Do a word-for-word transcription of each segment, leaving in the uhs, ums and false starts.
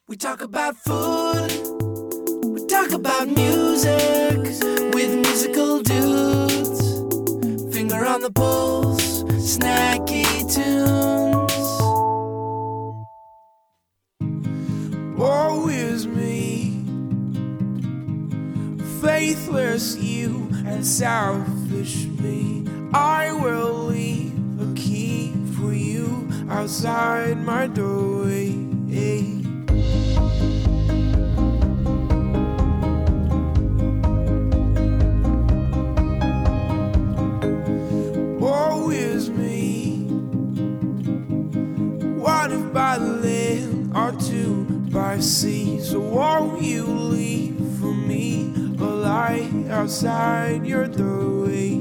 We talk about food, we talk about music, with musical dudes. Finger on the pulse, snacky tunes. Woe is me, faithless you and selfish me. I will leave a key for you outside my doorway. Woe is me, what if by land or two by sea? So won't you leave for me a light outside your doorway?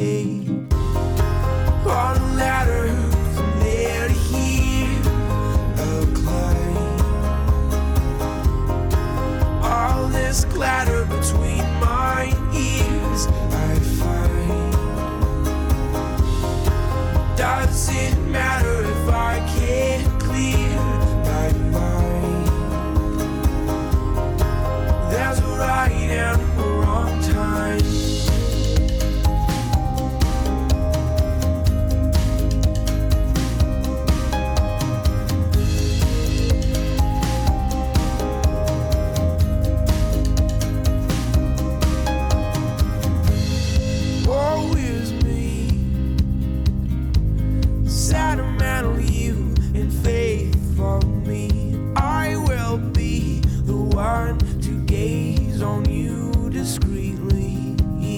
On a ladder from there to here, a climb. All this clatter between my ears I find. Does it matter if I can't clear my mind? There's a right and a wrong time. Woe is me, sentimental you in faith for me. I will be the one to gaze on you discreetly.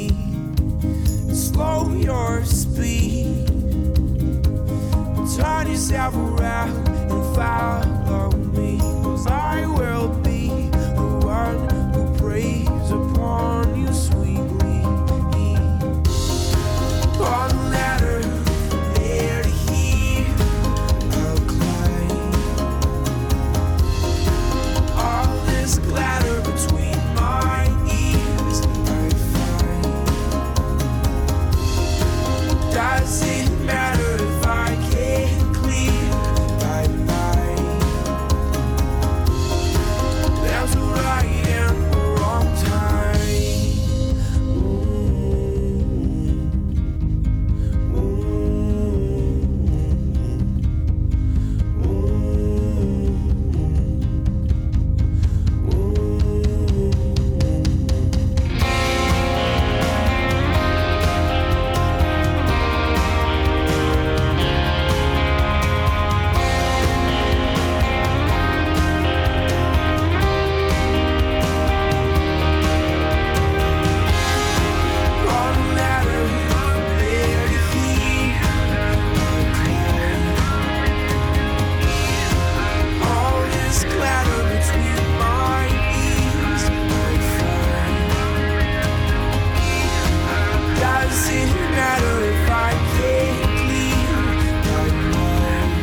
Slow your speed, turn yourself around and follow me. 'Cause I will be the one who preys upon you sweetly. On a ladder from there to here, I'll climb. All this clatter between my ears I find. Does it matter if I can't clear my mind? There's a right and a wrong time. On a ladder from there to here, I'll climb. All this clatter between my ears I find. Does it matter if I can't clear my mind?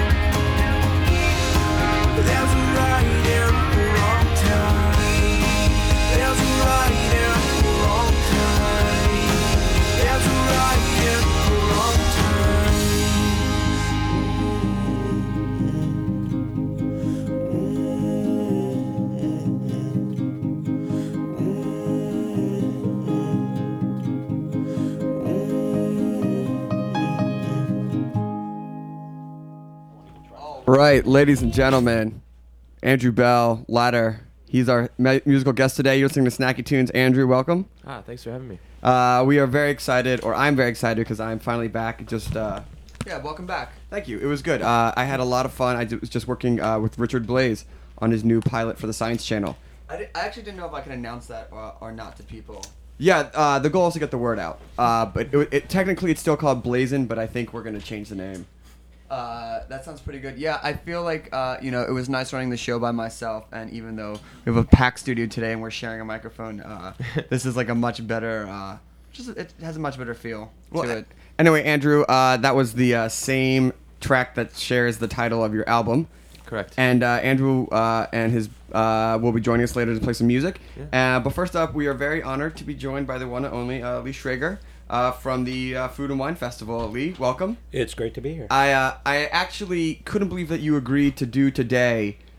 There's a right and a wrong time. There's a right and a wrong time. There's a right and a wrong time. Right, ladies and gentlemen, Andrew Bell, Ladder. He's our mu- musical guest today. You're listening to Snacky Tunes. Andrew, welcome. Ah, thanks for having me. Uh, we are very excited, or I'm very excited because I'm finally back. Just uh, yeah, welcome back. Thank you. It was good. Uh, I had a lot of fun. I d- was just working uh, with Richard Blaze on his new pilot for the Science Channel. I, di- I actually didn't know if I can announce that or, or not to people. Yeah, uh, the goal is to get the word out. Uh, but it, it, technically, it's still called Blazin', but I think we're gonna change the name. Uh, that sounds pretty good. Yeah, I feel like, uh, you know, it was nice running the show by myself, and even though we have a packed studio today and we're sharing a microphone, uh, this is like a much better, uh, just it has a much better feel Well, to it. Anyway, Andrew, uh, that was the uh, same track that shares the title of your album. Correct. And uh, Andrew uh, and his uh, will be joining us later to play some music. Yeah. Uh, but first up, we are very honored to be joined by the one and only uh, Lee Schrager. uh, from the uh, Food and Wine Festival. Lee, welcome. It's great to be here. I uh, I actually couldn't believe that you agreed to do today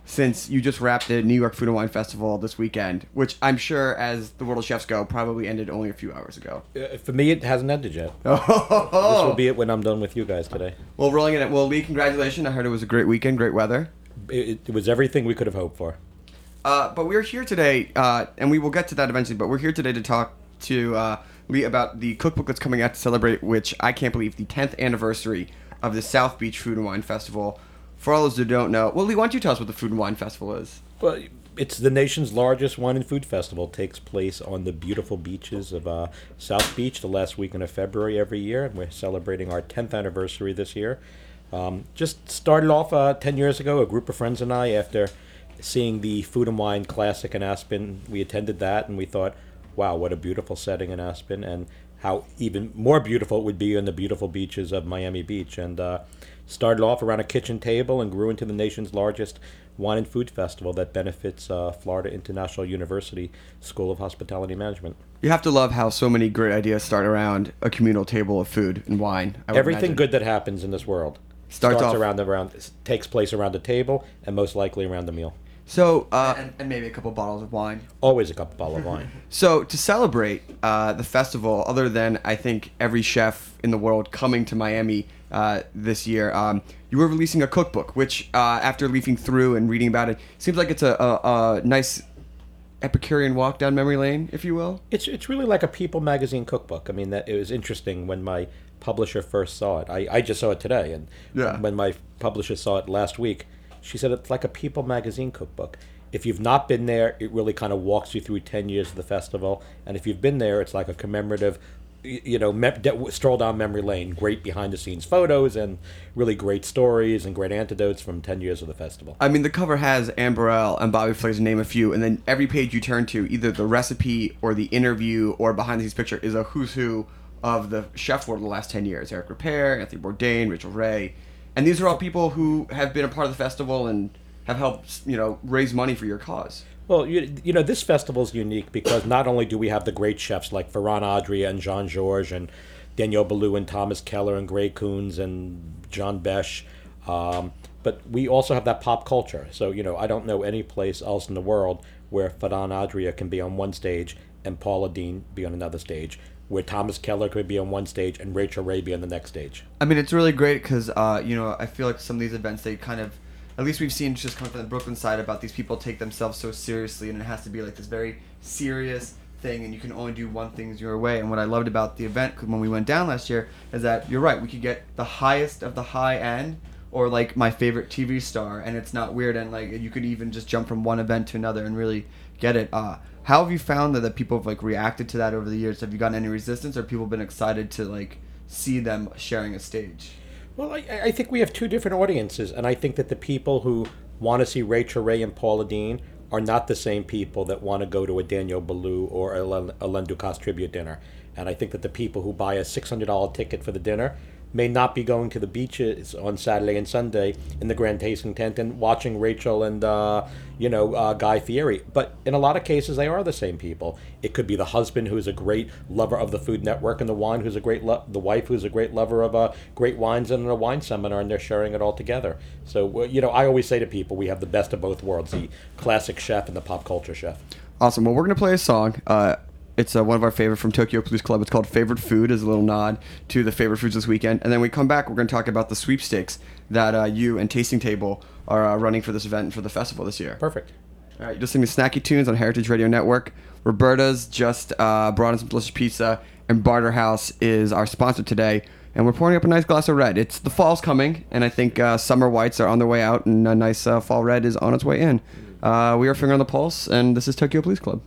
since you just wrapped the New York Food and Wine Festival this weekend, which I'm sure, as the world of chefs go, probably ended only a few hours ago. Uh, for me, it hasn't ended yet. Oh, This will be it when I'm done with you guys today. well, rolling in it. Well, Lee, congratulations. I heard it was a great weekend, great weather. It, it was everything we could have hoped for. Uh, but we're here today, uh, and we will get to that eventually, but we're here today to talk to uh, Lee about the cookbook that's coming out to celebrate, which I can't believe, the tenth anniversary of the South Beach Food and Wine Festival. For all those who don't know, well, Lee, why don't you tell us what the Food and Wine Festival is? Well, it's the nation's largest wine and food festival. It takes place on the beautiful beaches of uh, South Beach the last weekend of February every year, and we're celebrating our tenth anniversary this year. Um, just started off uh, ten years ago, a group of friends and I, after seeing the Food and Wine Classic in Aspen, we attended that, and we thought, wow, what a beautiful setting in Aspen, and how even more beautiful it would be on the beautiful beaches of Miami Beach. And uh, started off around a kitchen table and grew into the nation's largest wine and food festival that benefits uh, Florida International University School of Hospitality Management. You have to love how so many great ideas start around a communal table of food and wine. I would Everything imagine. good that happens in this world Starts starts off- around the around takes place around the table, and most likely around the meal. So, uh, and, and maybe a couple bottles of wine. Always a cup of bottle of wine. So, to celebrate uh, the festival, other than I think every chef in the world coming to Miami uh, this year, um, you were releasing a cookbook, which, uh, after leafing through and reading about it, seems like it's a, a, a nice Epicurean walk down memory lane, if you will. It's it's really like a People magazine cookbook. I mean, that it was interesting when my publisher first saw it. I, I just saw it today, and Yeah. when my publisher saw it last week, she said it's like a People magazine cookbook. If you've not been there, it really kind of walks you through ten years of the festival, and if you've been there, it's like a commemorative, y- you know, me- de- stroll down memory lane. Great behind-the-scenes photos and really great stories and great anecdotes from ten years of the festival. I mean, the cover has Anne Burrell and Bobby Flay, to name a few, and then every page you turn to, either the recipe or the interview or behind-the-scenes picture, is a who's who of the chef world of the last ten years. Eric Ripert, Anthony Bourdain, Rachel Ray. And these are all people who have been a part of the festival and have helped, you know, raise money for your cause. Well, you, you know, this festival is unique because not only do we have the great chefs like Ferran Adria and Jean Georges and Daniel Boulou and Thomas Keller and Gray Coons and John Besh, um, but we also have that pop culture. So, you know, I don't know any place else in the world where Ferran Adria can be on one stage and Paula Deen be on another stage, where Thomas Keller could be on one stage and Rachel Ray be on the next stage. I mean, it's really great because, uh, you know, I feel like some of these events, they kind of, at least we've seen just coming from the Brooklyn side about these people take themselves so seriously, and it has to be like this very serious thing, and you can only do one thing your way. And what I loved about the event, 'cause when we went down last year, is that you're right, we could get the highest of the high end, or like my favorite T V star, and it's not weird, and like you could even just jump from one event to another and really get it. Uh, how have you found that, that people have like reacted to that over the years? Have you gotten any resistance, or people been excited to like see them sharing a stage? Well, I, I think we have two different audiences, and I think that the people who want to see Rachel Ray and Paula Deen are not the same people that want to go to a Daniel Boulou or a Len a Len Ducasse tribute dinner. And I think that the people who buy a six hundred dollars ticket for the dinner may not be going to the beaches on Saturday and Sunday in the Grand Tasting Tent and watching Rachel and, uh, you know, uh, Guy Fieri. But in a lot of cases, they are the same people. It could be the husband who's a great lover of the Food Network, and the wine who's a great lo- the wife who's a great lover of uh, great wines and a wine seminar, and they're sharing it all together. So, uh, you know, I always say to people, we have the best of both worlds, the classic chef and the pop culture chef. Awesome. Well, we're going to play a song. Uh, it's uh, one of our favorite from Tokyo Blues Club. It's called Favorite Food, as a little nod to the favorite foods this weekend. And then we come back, we're going to talk about the sweepstakes that uh, you and Tasting Table are uh, running for this event and for the festival this year. Perfect. All right, you're listening to Snacky Tunes on Heritage Radio Network. Roberta's just uh, brought in some delicious pizza, and Barter House is our sponsor today. And we're pouring up a nice glass of red. It's the fall's coming, and I think uh, summer whites are on their way out, and a nice uh, fall red is on its way in. Uh, we are Finger on the Pulse, and this is Tokyo Blues Club.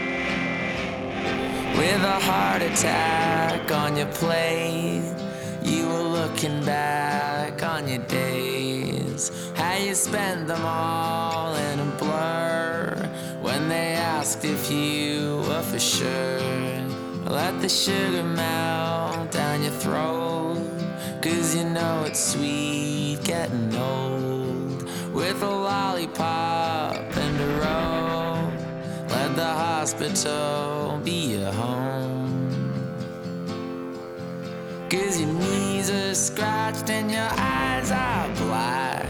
With a heart attack on your plate, Looking back on your days, how you spent them all in a blur. When they asked if you were for sure, let the sugar melt down your throat. Cause you know it's sweet getting old. With a lollipop and a roll, let the hospital be your home. Cause your knees are scratched and your eyes are black.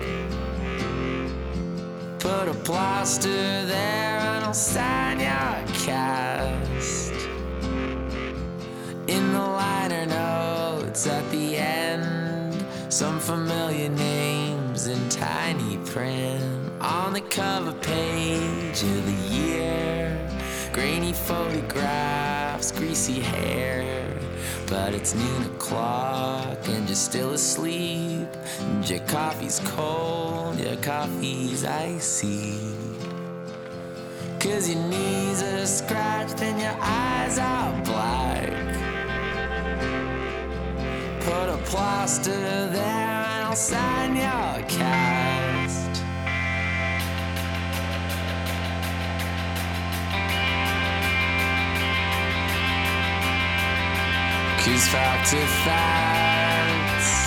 Put a plaster there and I'll sign your cast. In the liner notes at the end, some familiar names in tiny print. On the cover page of the year, grainy photographs, greasy hair. But it's noon o'clock and you're still asleep, and your coffee's cold, your coffee's icy. Cause your knees are scratched and your eyes are black. Put a plaster there and I'll sign your cast. Cause fact to facts,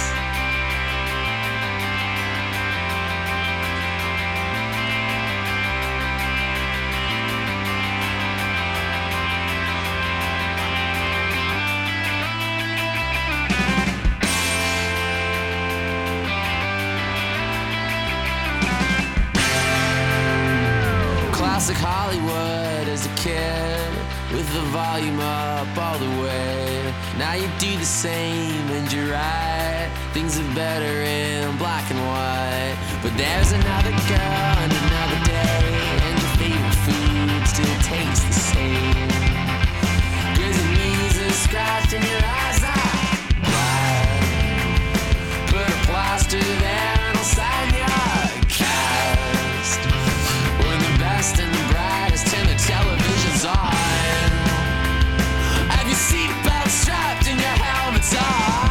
classic Hollywood as a kid, with the volume up all the way. Now you do the same and you're right. Things are better in black and white. But there's another girl and another day, and your favorite food still tastes the same. Cause your knees are scratched and your eyes are black. Put a plaster there and I'll sign your cast. When the best and the brightest turn the televisions on, have your seatbelt strapped and your helmets on.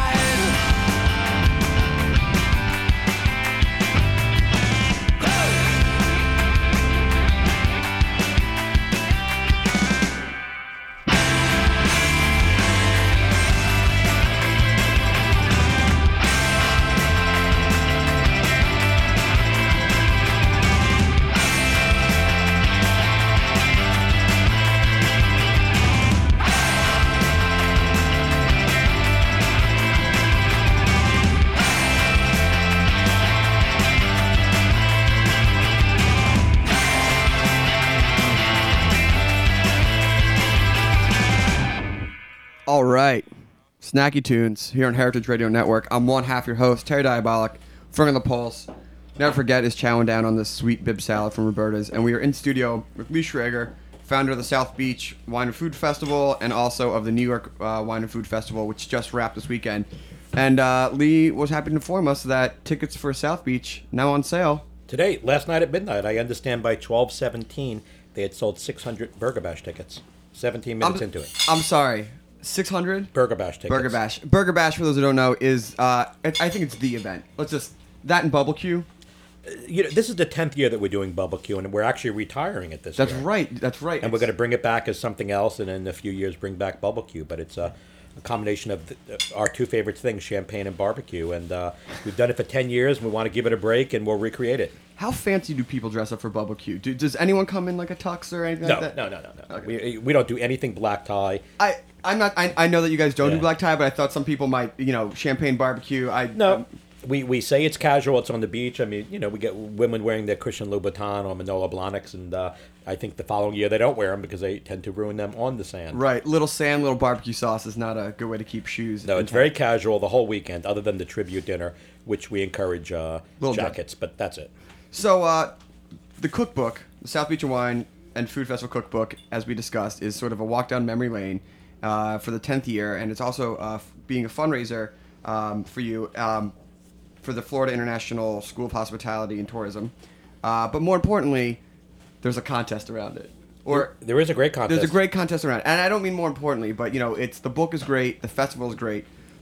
All right. Snacky Tunes here on Heritage Radio Network. I'm one half your host, Terry Diabolic, finger on the pulse. Never forget is chowing down on this sweet bib salad from Roberta's. And we are in studio with Lee Schrager, founder of the South Beach Wine and Food Festival and also of the New York uh, Wine and Food Festival, which just wrapped this weekend. And uh, Lee was happy to inform us that tickets for South Beach now on sale. Today, last night at midnight, I understand by twelve seventeen they had sold six hundred Burger Bash tickets. seventeen minutes I'm, into it. I'm sorry. six hundred? Burger Bash tickets. Burger Bash. Burger Bash, for those who don't know, is, uh, it, I think it's the event. Let's just, that and Bubble Q. You know, this is the tenth year that we're doing Bubble Q, and we're actually retiring it this That's year. right. That's right. And we're going to bring it back as something else, and in a few years bring back Bubble Q. But it's a, a combination of the, our two favorite things, champagne and barbecue. And uh, we've done it for ten years, and we want to give it a break, and we'll recreate it. How fancy do people dress up for Bubble Q? Do, does anyone come in like a tux or anything No, like that? no, no, no, no. Okay. We, we don't do anything black tie. I, I'm not. I, I know that you guys don't Yeah. do black tie, but I thought some people might. You know, champagne barbecue. I No. um, We we say it's casual. It's on the beach. I mean, you know, we get women wearing their Christian Louboutin or Manolo Blahniks, and uh, I think the following year they don't wear them because they tend to ruin them on the sand. right. Little sand, little barbecue sauce is not a good way to keep shoes. No, it's intact. very casual the whole weekend, other than the tribute dinner, which we encourage uh, Little bit. jackets, but that's it. So, uh, the cookbook, the South Beach Wine and Food Festival cookbook, as we discussed, is sort of a walk down memory lane uh, for the tenth year, and it's also uh, f- being a fundraiser um, for you um, for the Florida International School of Hospitality and Tourism. Uh, but more importantly, there's a contest around it. Or There is a great contest. there's a great contest around it. And I don't mean more importantly, but, you know, it's the book is great, the festival is great,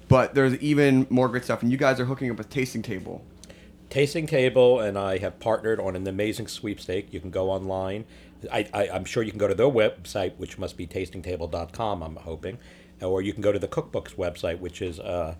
but there's even more great stuff. And you guys are hooking up with Tasting Table. Tasting Table and I have partnered on an amazing sweepstake. You can go online. I, I, I'm sure you can go to their website, which must be tasting table dot com, I'm hoping. Or you can go to the Cookbook's website, which is uh,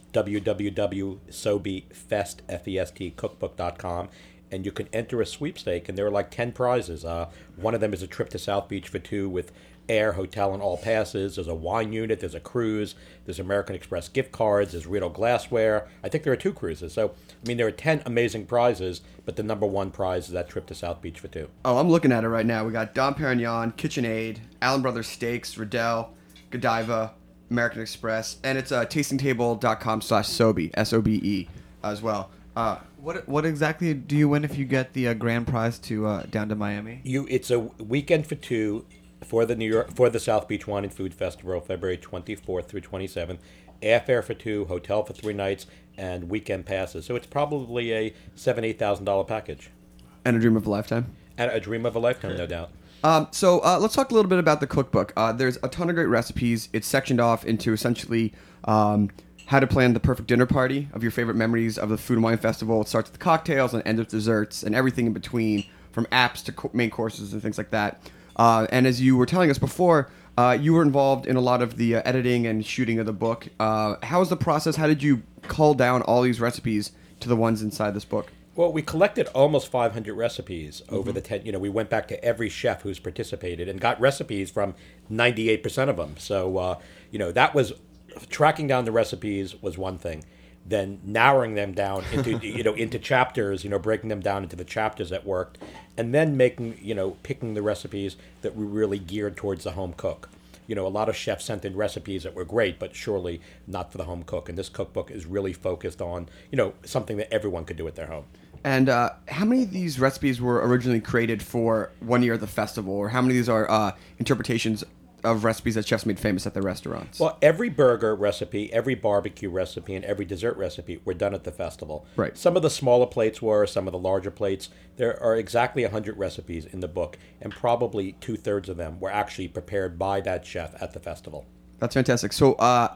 w w w dot sobifest, F E S T, cookbook dot com. And you can enter a sweepstake, and there are like ten prizes. Uh, one of them is a trip to South Beach for two with air, hotel, and all passes. There's a wine unit, there's a cruise, there's American Express gift cards, there's Riedel glassware. I think there are two cruises. So, I mean, there are ten amazing prizes, but the number one prize is that trip to South Beach for two. Oh, I'm looking at it right now. We got Dom Perignon, KitchenAid, Allen Brothers Steaks, Riedel, Godiva, American Express, and it's uh, tasting table dot com slash Sobe, S O B E, as well. Uh, What what exactly do you win if you get the uh, grand prize to uh, down to Miami? You, it's a weekend for two for the New York for the South Beach Wine and Food Festival, February twenty-fourth through twenty-seventh. Airfare for two, hotel for three nights, and weekend passes. So it's probably a seven eight thousand dollar package, and a dream of a lifetime. and a dream of a lifetime, no doubt. Um, so uh, let's talk a little bit about the cookbook. Uh, there's a ton of great recipes. It's sectioned off into essentially um, how to plan the perfect dinner party of your favorite memories of the Food and Wine Festival. It starts with cocktails and ends with desserts and everything in between, from apps to co- main courses and things like that. Uh, and as you were telling us before, uh, you were involved in a lot of the uh, editing and shooting of the book. Uh, how was the process? How did you cull down all these recipes to the ones inside this book? Well, we collected almost five hundred recipes over the ten. You know, we went back to every chef who's participated and got recipes from ninety-eight percent of them. So, uh, you know, that was tracking down the recipes was one thing. Then narrowing them down into you know into chapters. You know, breaking them down into the chapters that worked, and then making you know picking the recipes that were really geared towards the home cook. You know, a lot of chefs sent in recipes that were great, but surely not for the home cook. And this cookbook is really focused on, you know, something that everyone could do at their home. And uh, how many of these recipes were originally created for one year of the festival, or how many of these are uh, interpretations of recipes that chefs made famous at their restaurants? Well, every burger recipe, every barbecue recipe, and every dessert recipe were done at the festival. Right. Some of the smaller plates were, some of the larger plates. There are exactly one hundred recipes in the book, and probably two-thirds of them were actually prepared by that chef at the festival. That's fantastic. So uh,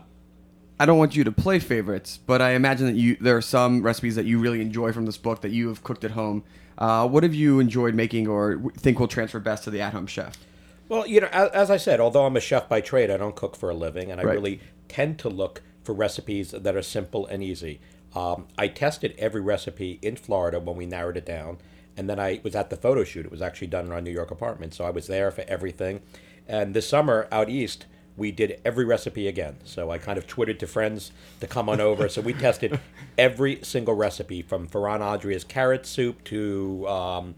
I don't want you to play favorites, but I imagine that you there are some recipes that you really enjoy from this book that you have cooked at home. Uh, what have you enjoyed making or think will transfer best to the at-home chef? Well, you know, as, as I said, although I'm a chef by trade, I don't cook for a living, and I Right. really tend to look for recipes that are simple and easy. Um, I tested every recipe in Florida when we narrowed it down, and then I was at the photo shoot. It was actually done in our New York apartment, so I was there for everything. And this summer out east, we did every recipe again. So I kind of twittered to friends to come on over. So we tested every single recipe, from Ferran Adria's carrot soup to um,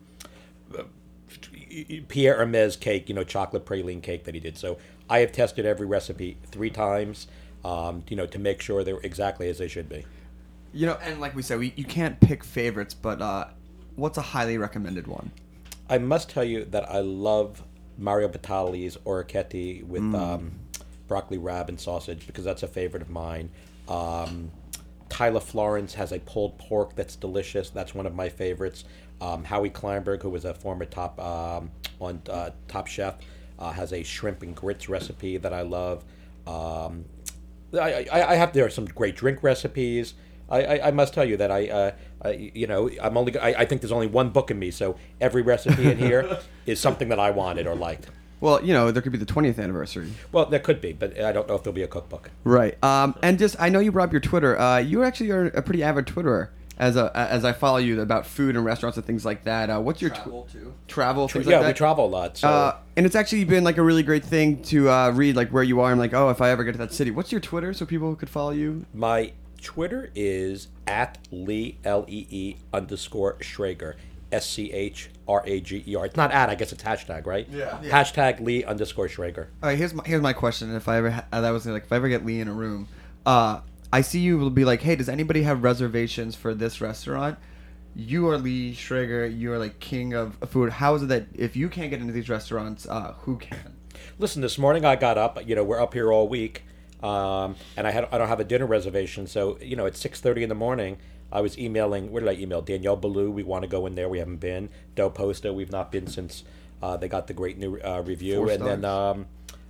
Pierre Hermes cake, you know, chocolate praline cake that he did. So I have tested every recipe three times, um, you know, to make sure they're exactly as they should be. You know, and like we said, we, you can't pick favorites, but uh, what's a highly recommended one? I must tell you that I love Mario Batali's orecchiette with um, broccoli rabe and sausage, because that's a favorite of mine. Um, Tyler Florence has a pulled pork that's delicious. That's one of my favorites. Um, Howie Kleinberg, who was a former top um, on uh, Top Chef, uh, has a shrimp and grits recipe that I love. Um, I, I, I have there are some great drink recipes. I, I, I must tell you that I, uh, I you know I'm only I, I think there's only one book in me, so every recipe in here is something that I wanted or liked. Well, you know, there could be the twentieth anniversary. Well, there could be, but I don't know if there'll be a cookbook. Right. Um, and just, I know you brought up your Twitter. Uh, you actually are a pretty avid Twitterer. As a, as I follow you about food and restaurants and things like that. Uh, what's your Travel, tw- too. travel? Things Yeah, like that? we travel a lot. So Uh, and it's actually been like a really great thing to uh, read, like where you are. I'm like, oh, if I ever get to that city, what's your Twitter so people could follow you? my Twitter is at Lee L E E underscore Schrager, S C H R A G E R. It's not at, I guess it's hashtag, right? Yeah. Yeah. Hashtag Lee underscore Schrager. All right, here's my here's my question. If I ever ha- that was like if I ever get Lee in a room, uh, I see you will be like, hey, does anybody have reservations for this restaurant? You are Lee Schrager. You are like king of food. How is it that if you can't get into these restaurants, uh, who can? Listen, this morning I got up. You know, we're up here all week, um, and I had I don't have a dinner reservation. So you know, at six thirty in the morning, I was emailing. Where did I email? Danielle Ballou. We want to go in there. We haven't been. Del Posto. We've not been since uh, they got the great new uh, review. Four and then stars. um,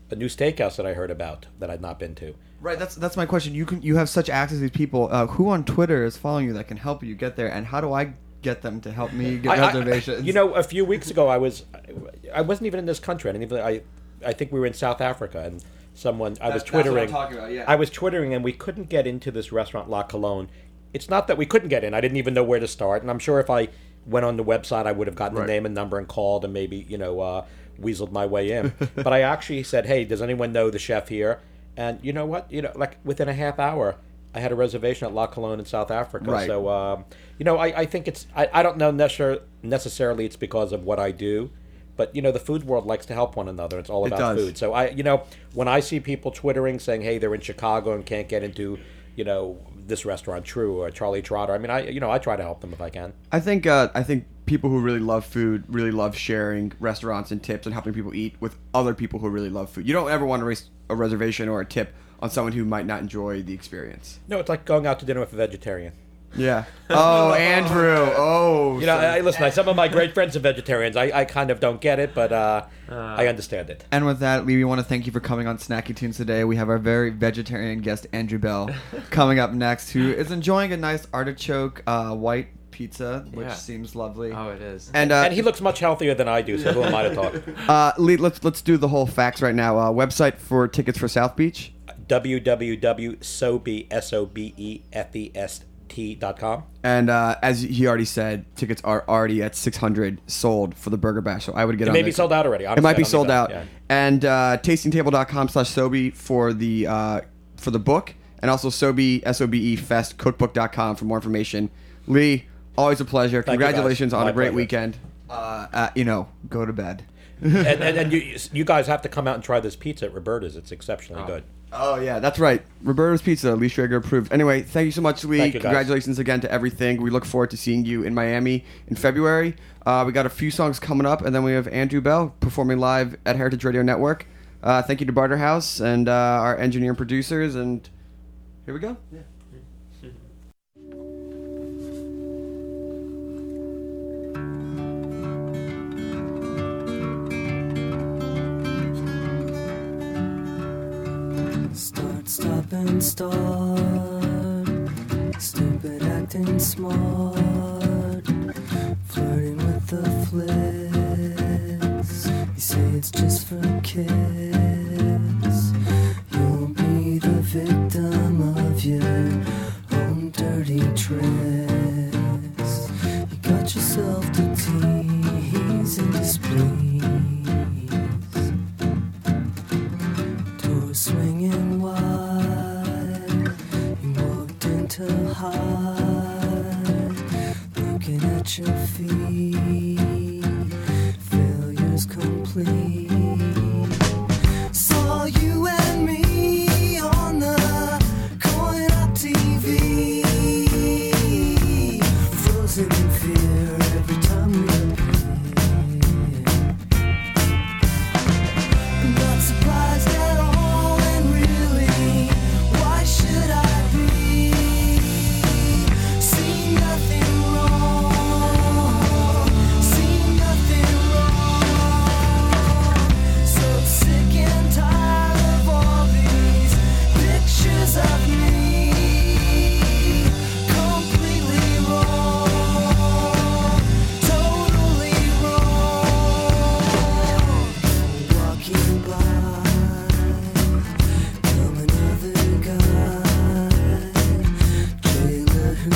a new steakhouse that I heard about that I'd not been to. Right, that's that's my question. You can you have such access to these people. Uh, who on Twitter is following you that can help you get there, and how do I get them to help me get I- I- reservations? you know, a few weeks ago, I was, I wasn't even in this country. I didn't even. I, I think we were in South Africa, and someone I was That- that's what I'm twittering. talking about, yeah. I was twittering, and we couldn't get into this restaurant La Colonne. It's not that we couldn't get in. I didn't even know where to start, and I'm sure if I went on the website, I would have gotten Right. the name and number and called, and maybe you know, uh, weaseled my way in. But I actually said, "Hey, does anyone know the chef here?" And you know what? You know, like within a half hour, I had a reservation at La Colonne in South Africa. Right. So, um, you know, I, I think it's, I, I don't know necessar- necessarily it's because of what I do, but, you know, the food world likes to help one another. It's all It about does. food. So, I, you know, when I see people twittering saying, hey, they're in Chicago and can't get into, you know, this restaurant, True, or Charlie Trotter, I mean, I, you know, I try to help them if I can. I think uh, I think people who really love food really love sharing restaurants and tips and helping people eat with other people who really love food. You don't ever want to raise a reservation or a tip on someone who might not enjoy the experience. No, it's like going out to dinner with a vegetarian. Yeah. Oh, Andrew. Oh. You know, so- I, listen, some of my great friends are vegetarians. I, I kind of don't get it, but uh, I understand it. And with that, Lee, we want to thank you for coming on Snacky Tunes today. We have our very vegetarian guest, Andrew Bell, coming up next, who is enjoying a nice artichoke uh, white pizza, which Yeah. seems lovely. Oh, it is. and uh, And he looks much healthier than I do, so who am I to talk? uh, Lee, let's let's do the whole facts right now. Uh, website for tickets for South Beach. w w w dot sobe s o b e f e s t dot com. And uh, as he already said, tickets are already at six hundred sold for the Burger Bash. So I would get It on may there. be sold out already. It might be Honestly, I don't sold know. out. Yeah. And uh, tastingtable.com slash Sobe for the uh, for the book, and also Sobe S O B E Fest cookbook dot com for more information. Lee, always a pleasure. Thank you, guys. Congratulations on My a great pleasure. weekend. Uh, uh, you know, go to bed. and and, and you, you guys have to come out and try this pizza at Roberta's. It's exceptionally good. Oh yeah, that's right. Roberto's Pizza, Lee Schrager approved. Anyway, thank you so much, Lee. Thank you, guys. Congratulations again to everything. We look forward to seeing you in Miami in February. Uh, we got a few songs coming up, and then we have Andrew Bell performing live at Heritage Radio Network. Uh, thank you to Barter House and uh, our engineer and producers. And here we go. Yeah. Start, stop, and start. Stupid acting smart. Flirting with the flicks. You say it's just for kids. You'll be the victim of your own dirty tricks. You got yourself to tease and displease. Doors swinging wide, you walked into hide, looking at your feet, failure's complete. Saw you and me on the Coin Up T V, frozen in fear every time we appear. Not surprised at all, and really, why should I be? See nothing wrong, see nothing wrong. So sick and tired of all these pictures of me, completely wrong, totally wrong. Walking by, come another guy, trailer who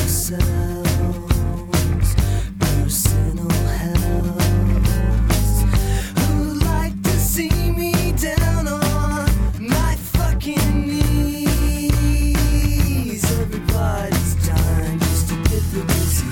sells personal helps, who'd like to see me down on my fucking knees. Everybody's dying just to get the disease.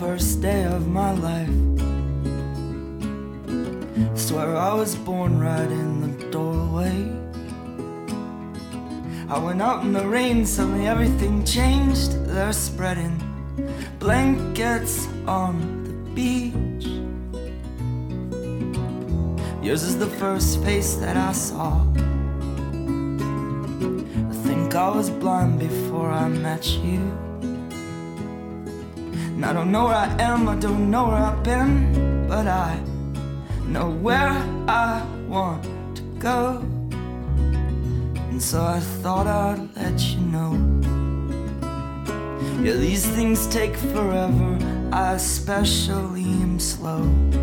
first day of my life. Swear I was born right in the doorway. I went out in the rain, suddenly everything changed. They're spreading blankets on the beach. Yours is the first face that I saw. I think I was blind before I met you. And I don't know where I am, I don't know where I've been, but I know where I want to go. And so I thought I'd let you know. Yeah, these things take forever, I especially am slow.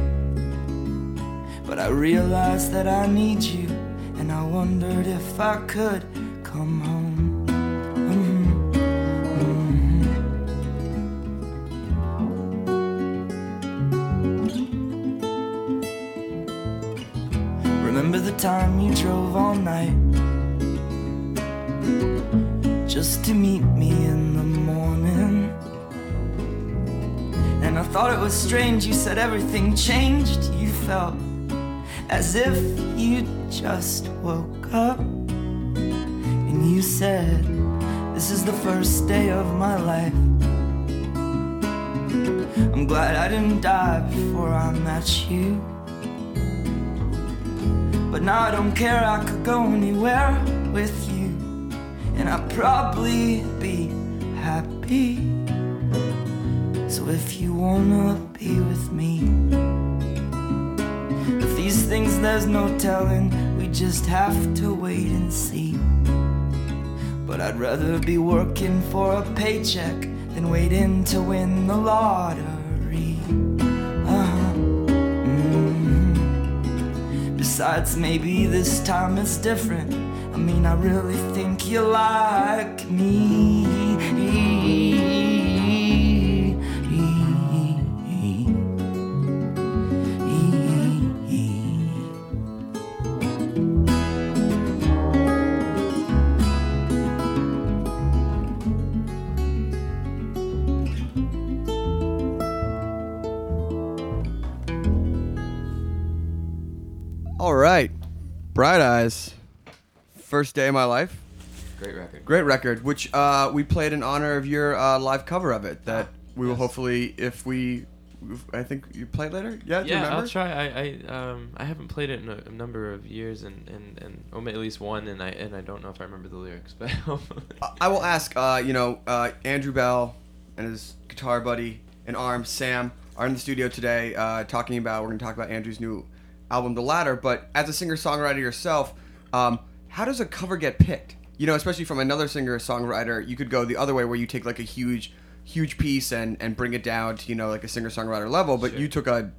But I realized that I need you, and I wondered if I could come home. Mhm, mhm. Remember the time you drove all night just to meet me in the morning? And I thought it was strange, you said everything changed. You felt as if you just woke up. And you said, this is the first day of my life. I'm glad I didn't die before I met you. But now I don't care, I could go anywhere with you, and I'd probably be happy. So if you wanna be with me, if these things there's no telling, we just have to wait and see. But I'd rather be working for a paycheck than waiting to win the lottery. Uh-huh. Mm-hmm. Besides, maybe this time it's different. I mean, I really think you like me. All right, Bright Eyes. First day of my life. Great record. Great record, which uh, we played in honor of your uh, live cover of it. That Ah, we will yes. hopefully, if we, I think you play later. Yeah, do you Yeah, remember? I'll try. I, I um I haven't played it in a, a number of years, and and and oh, at least one, and I and I don't know if I remember the lyrics, but hopefully. I- I will ask. Uh, you know, uh, Andrew Bell and his guitar buddy in arms, Sam, are in the studio today uh, talking about. We're going to talk about Andrew's new album, The Ladder. But as a singer-songwriter yourself, um, how does a cover get picked? You know, especially from another singer-songwriter, you could go the other way where you take like a huge, huge piece and, and bring it down to, you know, like a singer-songwriter level. But Sure. you took a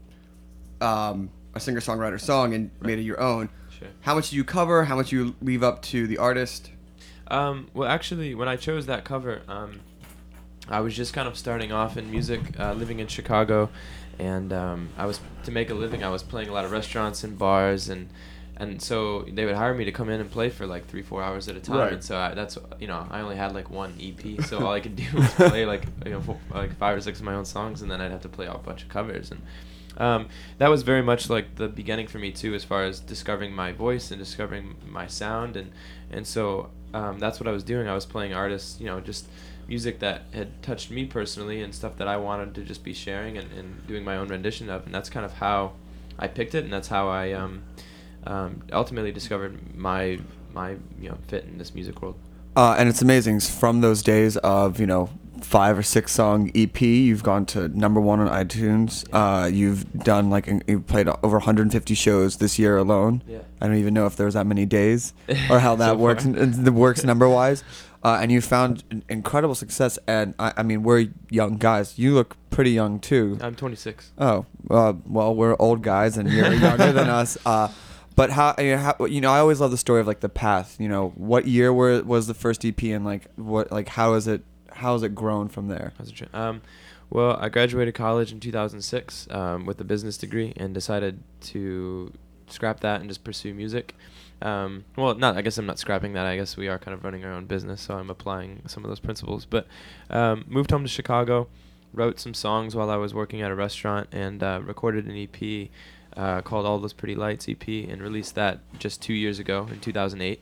um, a singer-songwriter song and made it your own. Sure. How much do you cover? How much do you leave up to the artist? Um, well, actually, when I chose that cover, um, I was just kind of starting off in music, uh, living in Chicago, and um, I was to make a living. I was playing a lot of restaurants and bars, and and so they would hire me to come in and play for like three, four hours at a time. Right. And so I, that's you know I only had like one E P, so all I could do was play like you know four, like five or six of my own songs, and then I'd have to play a bunch of covers. And um, that was very much like the beginning for me too, as far as discovering my voice and discovering my sound, and and so um, that's what I was doing. I was playing artists, you know, just music that had touched me personally and stuff that I wanted to just be sharing and, and doing my own rendition of, and that's kind of how I picked it, and that's how I um, um, ultimately discovered my my you know fit in this music world. Uh, and it's amazing. From those days of, you know, five or six song E P, you've gone to number one on iTunes. Uh, you've done like, you've played over one hundred fifty shows this year alone. Yeah. I don't even know if there's that many days or how that So works, far. the works number wise. Uh, and you found an incredible success. And I, I mean, we're young guys. You look pretty young too. I'm twenty-six. Oh, uh, well, we're old guys and you're younger than us. Uh, but how, you know, how, you know, I always love the story of like the path. You know, what year were was the first E P, and like what, like how is it, how has it grown from there? How's it tr- um, well, I graduated college in two thousand six um, with a business degree and decided to scrap that and just pursue music. Um, well, not. I guess I'm not scrapping that. I guess we are kind of running our own business, so I'm applying some of those principles. But um, moved home to Chicago, wrote some songs while I was working at a restaurant and uh, recorded an E P uh, called All Those Pretty Lights E P and released that just two years ago in two thousand eight.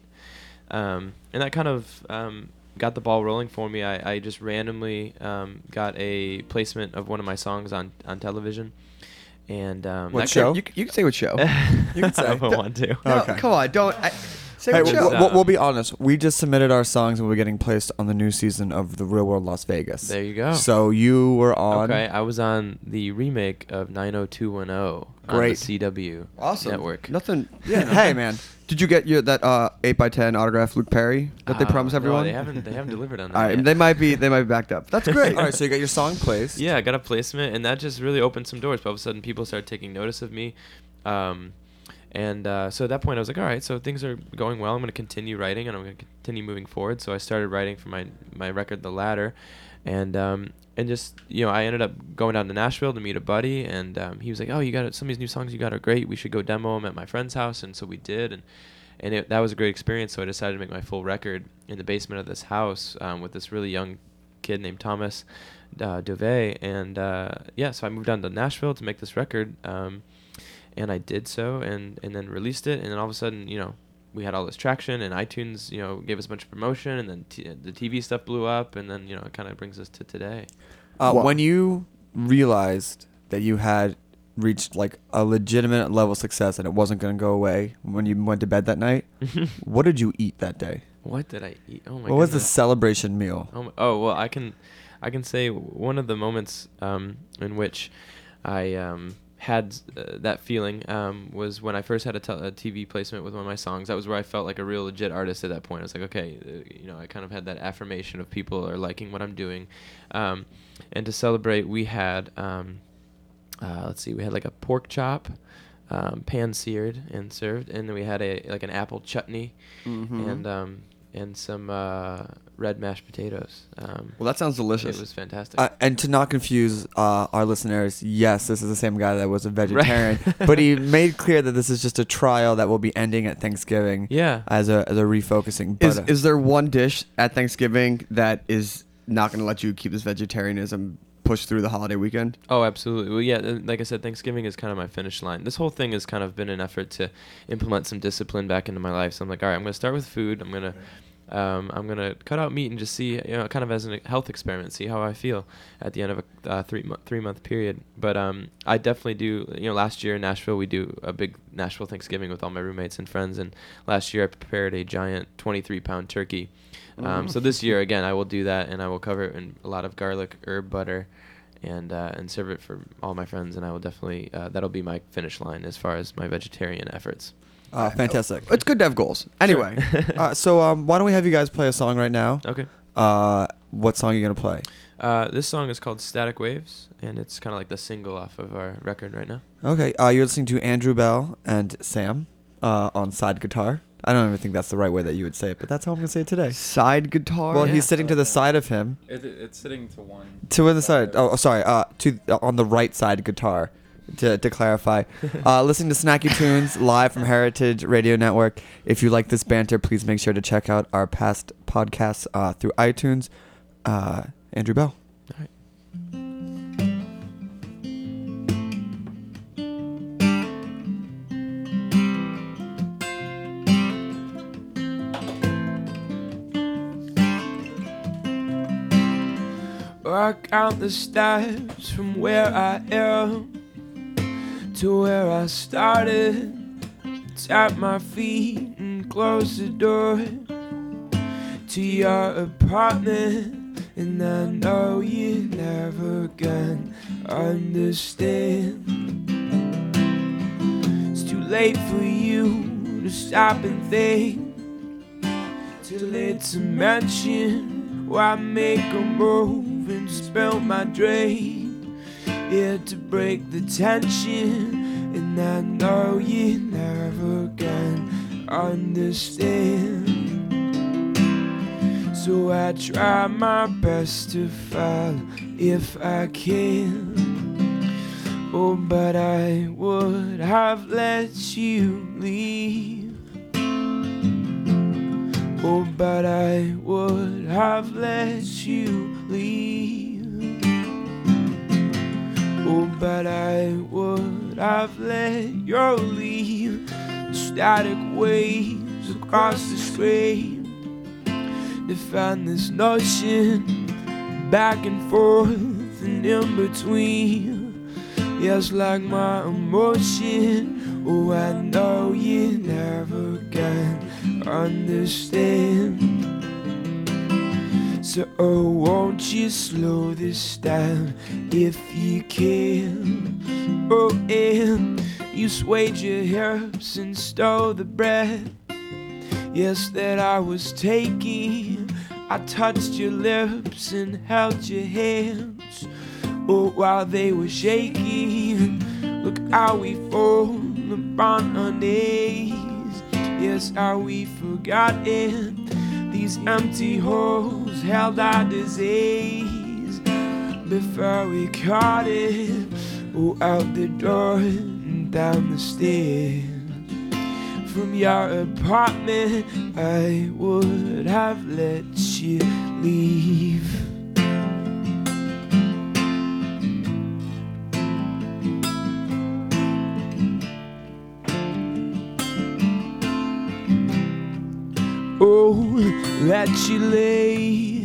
Um, and that kind of um, got the ball rolling for me. I, I just randomly um, got a placement of one of my songs on, on television. And um, What that show? could- You, c- you can say what show. You can say. I don't want to. No, Okay. come on, don't. I, say Hey, what we'll, show. we'll, we'll be honest. We just submitted our songs and we're getting placed on the new season of The Real World Las Vegas. There you go. So you were on. Okay, I was on the remake of nine oh two one oh on the Great. C W Awesome. network. Nothing. Yeah. Hey, man. Did you get your that uh, eight by ten autograph Luke Perry that they Uh, promised no, everyone? they haven't. They haven't delivered on that. All right, yet. they might be. They might be backed up. That's great. All right, so you got your song placed. Yeah, I got a placement, and that just really opened some doors. All of a sudden, people started taking notice of me, um, and uh, so at that point, I was like, all right, so things are going well. I'm going to continue writing, and I'm going to continue moving forward. So I started writing for my my record, The Ladder, and um, and just you know, I ended up going down to Nashville to meet a buddy, and um, he was like, oh, you got some of these new songs you got are great. We should go demo them at my friend's house, and so we did, and. And it, that was a great experience, so I decided to make my full record in the basement of this house um, with this really young kid named Thomas uh, Dove. And uh, yeah, so I moved down to Nashville to make this record, um, and I did so, and, and then released it. And then all of a sudden, you know, we had all this traction, and iTunes, you know, gave us a bunch of promotion, and then t- the T V stuff blew up, and then, you know, it kind of brings us to today. Uh, Wow. When you realized that you had reached like a legitimate level of success and it wasn't going to go away when you went to bed that night, what did you eat that day? What did I eat? Oh my What was the goodness. celebration meal? Oh, my, oh well, I can, I can say one of the moments um, in which I um, had uh, that feeling um, was when I first had a, tel- a T V placement with one of my songs. That was where I felt like a real legit artist at that point. I was like, okay, uh, you know, I kind of had that affirmation of people are liking what I'm doing, um, and to celebrate, we had, um, uh, let's see, we had like a pork chop. Um, pan seared and served, and then we had a like an apple chutney, Mhm. and um, and some uh, red mashed potatoes. Um, Well, that sounds delicious. It was fantastic. Uh, and to not confuse uh, our listeners, yes, this is the same guy that was a vegetarian, but he made clear that this is just a trial that will be ending at Thanksgiving. Yeah. As a as a refocusing. But, Is uh, is there one dish at Thanksgiving that is not going to let you keep this vegetarianism push through the holiday weekend? Oh, absolutely. Well, yeah, uh, like I said, Thanksgiving is kind of my finish line. This whole thing has kind of been an effort to implement some discipline back into my life. So I'm like, all right, I'm going to start with food. I'm going to um, I'm going to cut out meat and just see, you know, kind of as a health experiment, see how I feel at the end of a uh, three, mo- three month period. But um, I definitely do, you know, last year in Nashville, we do a big Nashville Thanksgiving with all my roommates and friends. And last year I prepared a giant twenty-three pound turkey. Um, so this year, again, I will do that, and I will cover it in a lot of garlic, herb butter, and uh, and serve it for all my friends. And I will definitely uh, that'll be my finish line as far as my vegetarian efforts. uh, fantastic. It's good to have goals. Anyway, uh, so um, why don't we have you guys play a song right now? Okay. Uh, what song are you going to play? Uh, this song is called Static Waves, and it's kind of like the single off of our record right now. Okay, uh, you're listening to Andrew Bell and Sam uh, on side guitar. I don't even think that's the right way that you would say it, but that's how I'm going to say it today. side guitar. Well, yeah. he's sitting to the side of him. It, it's sitting to one. To the side. Oh, sorry. Uh, to uh, on the right side guitar. To to clarify, uh, listening to Snacky Tunes live from Heritage Radio Network. If you like this banter, please make sure to check out our past podcasts uh, through iTunes. Uh, Andrew Bell. All right. Walk out the steps from where I am to where I started. Tap my feet and close the door to your apartment, and I know you never can understand. It's too late for you to stop and think, too late to mention why make a move and spill my drink, here to break the tension. And I know you never can understand. So I try my best to follow if I can. Oh, but I would have let you leave. Oh, but I would have let you leave. Oh, but I would have let you leave. Static waves across the screen. Define this notion back and forth and in between. Yes, like my emotion. Oh, I know you never can understand. So oh, won't you slow this down if you can? Oh, and you swayed your hips and stole the breath. Yes, that I was taking. I touched your lips and held your hands. Oh, while they were shaking. Look how we fall upon our knees. Yes, how we forgotten. These empty holes held our disease. Before we caught it. Oh, out the door and down the stairs. From your apartment, I would have let you leave. Oh, let you lay.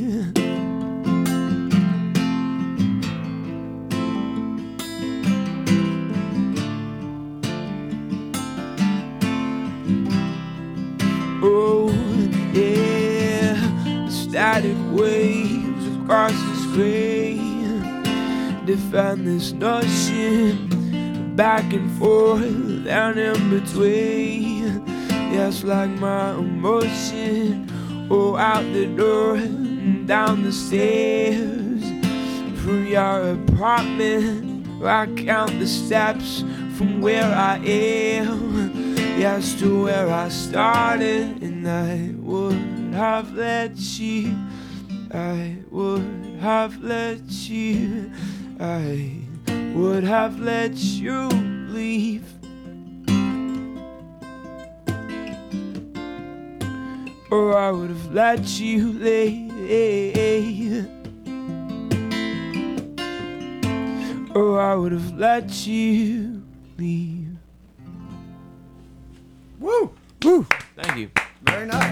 Oh, yeah, static waves across the screen. Define this notion back and forth and in between. Yes, like my emotion. Oh, out the door and down the stairs. From your apartment, I count the steps from where I am. Yes, to where I started, and I would have let you, I would have let you, I would have let you leave. Or I would have let you lay. Or I would have let you leave. Woo! Woo! Thank you. Very nice.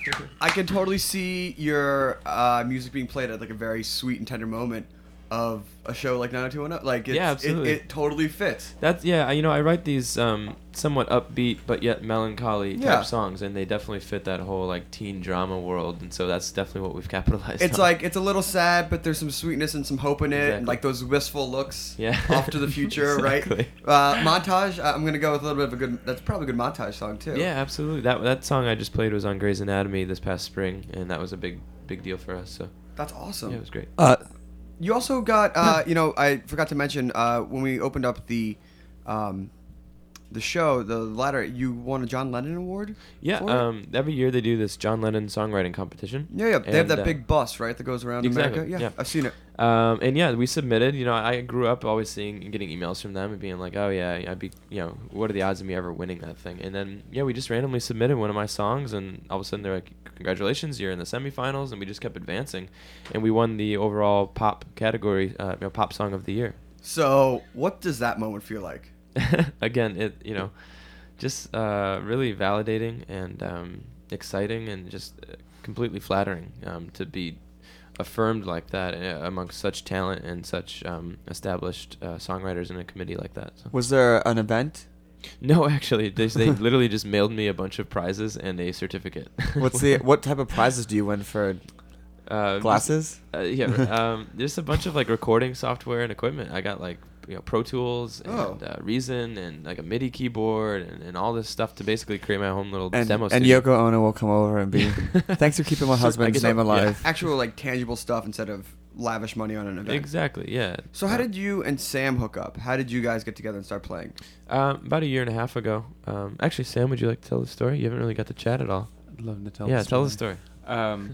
I can totally see your uh, music being played at like a very sweet and tender moment of a show like nine oh two one oh. Like, it's, Yeah, absolutely. It, it totally fits. That's yeah. I- You know, I write these um, somewhat upbeat but yet melancholy type Yeah. songs, and they definitely fit that whole like teen drama world, and so that's definitely what we've capitalized It's on. like it's a little sad, but there's some sweetness and some hope in it, and Exactly. like those wistful looks Yeah. off to the future, Exactly. right? Uh, montage. uh, I'm gonna go with a little bit of a good. That's probably a good montage song too. Yeah, absolutely. That that song I just played was on Grey's Anatomy this past spring, and that was a big big deal for us. So That's awesome. yeah, it was great. Uh, You also got, uh, you know, I forgot to mention uh, when we opened up the, um, the show, the ladder. You won a John Lennon award. Yeah, for it? um, every year they do this John Lennon songwriting competition. Yeah, yeah. They have And, that uh, big bus, right, that goes around Exactly, America. Yeah, yeah. I've seen it. Um, and yeah, we submitted. You know, I grew up always seeing and getting emails from them and being like, "Oh yeah, I'd be, you know, what are the odds of me ever winning that thing?" And then yeah, we just randomly submitted one of my songs, and all of a sudden they're like, "Congratulations, you're in the semifinals," and we just kept advancing, and we won the overall pop category, uh, you know, pop song of the year. So, what does that moment feel like? Again, it you know, just uh, really validating and um, exciting, and just uh, completely flattering um, to be affirmed like that uh, amongst such talent and such um, established uh, songwriters in a committee like that. So. was there an event? No, actually, they they literally just mailed me a bunch of prizes and a certificate. What's the what type of prizes do you win for uh, glasses? Uh, yeah, um, there's a bunch of like recording software and equipment. I got like you know Pro Tools and Oh. uh, Reason and like a MIDI keyboard and, and all this stuff to basically create my own little And, demo. and studio. Yoko Ono will come over and be. Thanks for keeping my So I husband's guess name I'll- yeah. alive. Actual, like, tangible stuff instead of lavish money on an event. Exactly. Yeah. So, how Uh, did you and Sam hook up? How did you guys get together and start playing? Um, about a year and a half ago. Um, actually, Sam, would you like to tell the story? You haven't really got to chat at all. I'd love to tell yeah, the tell the story. story. Um,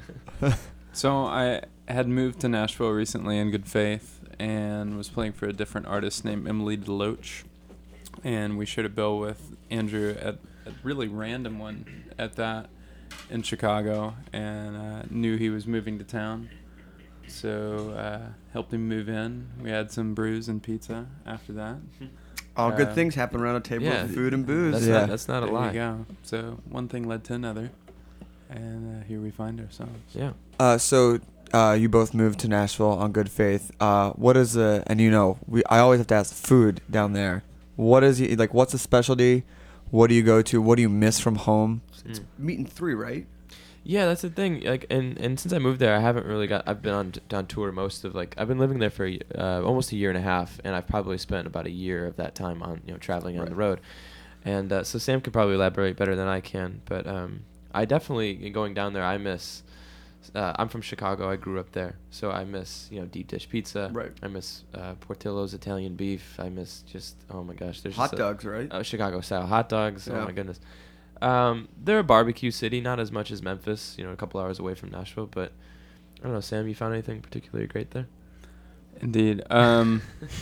so I had moved to Nashville recently in good faith and was playing for a different artist named Emily DeLoach. And we shared a bill with Andrew at a really random one at that in Chicago, and uh, knew he was moving to town. So uh, helped him move in. We had some brews and pizza after that. All good Uh, things happen around a table yeah. of food and booze. That's Yeah. not that's not a There lie. you go. So one thing led to another, and uh, here we find ourselves. Yeah. Uh, so uh, you both moved to Nashville on good faith. Uh, what is the and you know we I always have to ask food down there. What is it, like? What's the specialty? What do you go to? What do you miss from home? It's Mm. meat and three, right? Yeah, that's the thing. Like, and and since I moved there, I haven't really got. I've been on on tour most of like I've been living there for a y- uh, almost a year and a half, and I've probably spent about a year of that time on you know traveling on Right. the road. And uh, so Sam could probably elaborate better than I can, but um, I definitely going down there. I miss. Uh, I'm from Chicago. I grew up there, so I miss you know deep dish pizza. Right. I miss uh, Portillo's Italian beef. I miss just oh my gosh, there's Hot just a- dogs, right? uh, Chicago style hot dogs. Yeah. Oh my goodness. Um, they're a barbecue city, not as much as Memphis. You know, a couple hours away from Nashville. But I don't know, Sam. You found anything particularly great there? Indeed. Um,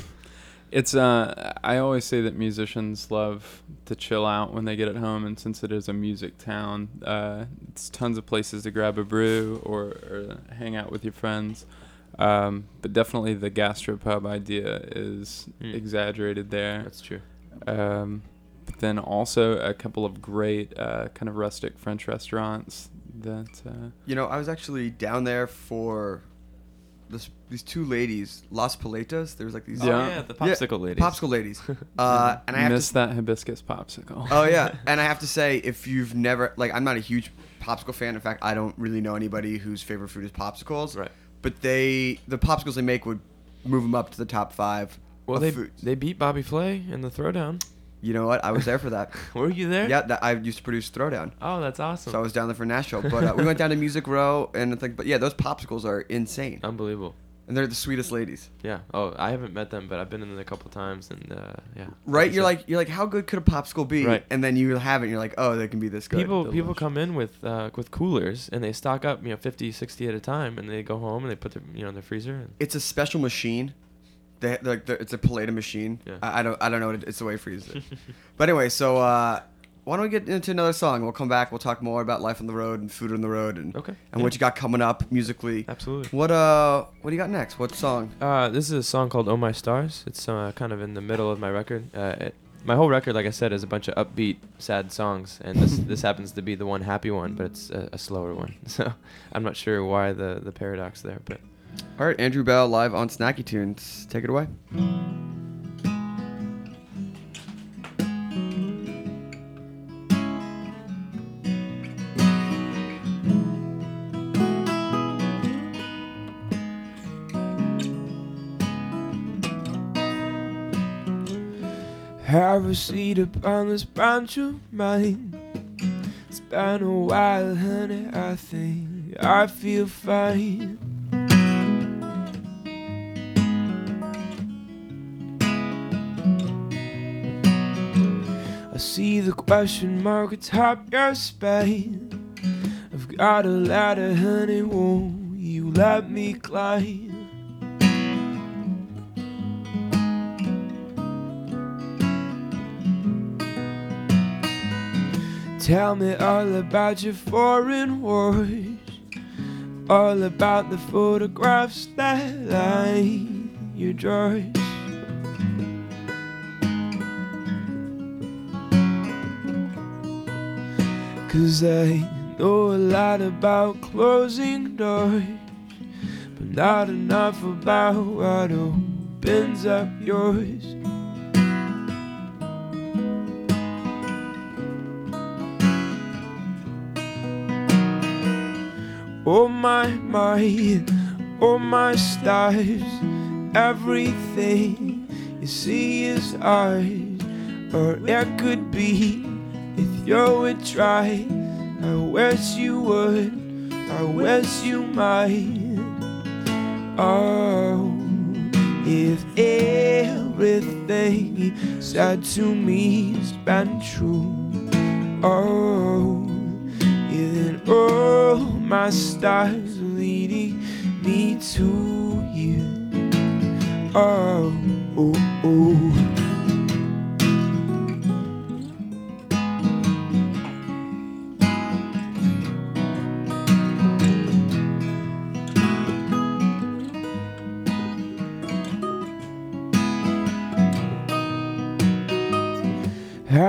it's uh, I always say that musicians love to chill out when they get at home, and since it is a music town, uh, it's tons of places to grab a brew or, or hang out with your friends. Um, but definitely the gastropub idea is Mm. exaggerated there. That's true. Um, but then also a couple of great uh, kind of rustic French restaurants that uh, You know, I was actually down there for this these two ladies, Las Paletas. There's like these Oh Yeah. yeah, the Yeah, popsicle ladies. popsicle ladies. Uh, and I have miss to, that hibiscus popsicle. oh yeah, and I have to say, if you've never like, I'm not a huge popsicle fan. In fact, I don't really know anybody whose favorite food is popsicles. Right. But they, the popsicles they make would move them up to the top five. Well, of they foods. they beat Bobby Flay in the Throwdown. You know what? I was there for that. Were you there? Yeah, that, I used to produce Throwdown. Oh, that's awesome. So I was down there for Nashville, but uh, we went down to Music Row, and it's like, but yeah, those popsicles are insane, Unbelievable. and they're the sweetest ladies. Yeah. Oh, I haven't met them, but I've been in there a couple times, and uh, yeah. Right? you You're said, like, you're like, how good could a popsicle be? Right. And then you have it, and you're like, oh, they can be this good. people people Delicious. come in with uh, with coolers, and they stock up, you know, fifty, sixty at a time, and they go home and they put their you know in their freezer. And It's a special machine. They like the, it's a Paleta machine. Yeah. I, I don't I don't know what it, it's the way it freezes it. But anyway, so uh, why don't we get into another song? We'll come back. We'll talk more about life on the road and food on the road and Okay. and Yeah. what you got coming up musically. Absolutely. What uh what do you got next? What song? Uh, this is a song called "Oh My Stars." It's uh, kind of in the middle of my record. Uh, it, my whole record, like I said, is a bunch of upbeat, sad songs, and this this happens to be the one happy one, but it's a, a slower one. So I'm not sure why the the paradox there, but All right, Andrew Bell live on Snacky Tunes. Take it away. have a seat upon this branch of mine. It's been a while, honey. I think I feel fine. I see the question mark atop your spine. I've got a ladder, honey, won't you let me climb? Tell me all about your foreign wars, all about the photographs that line your drawers. Cause I know a lot about closing doors, but not enough about what opens up yours. Oh my mind, oh my stars, everything you see is ours. Or it could be if you would try. I wish you would, I wish you might. Oh, if everything you said to me has been true. Oh, then all my stars are leading me to you. Oh, oh, oh.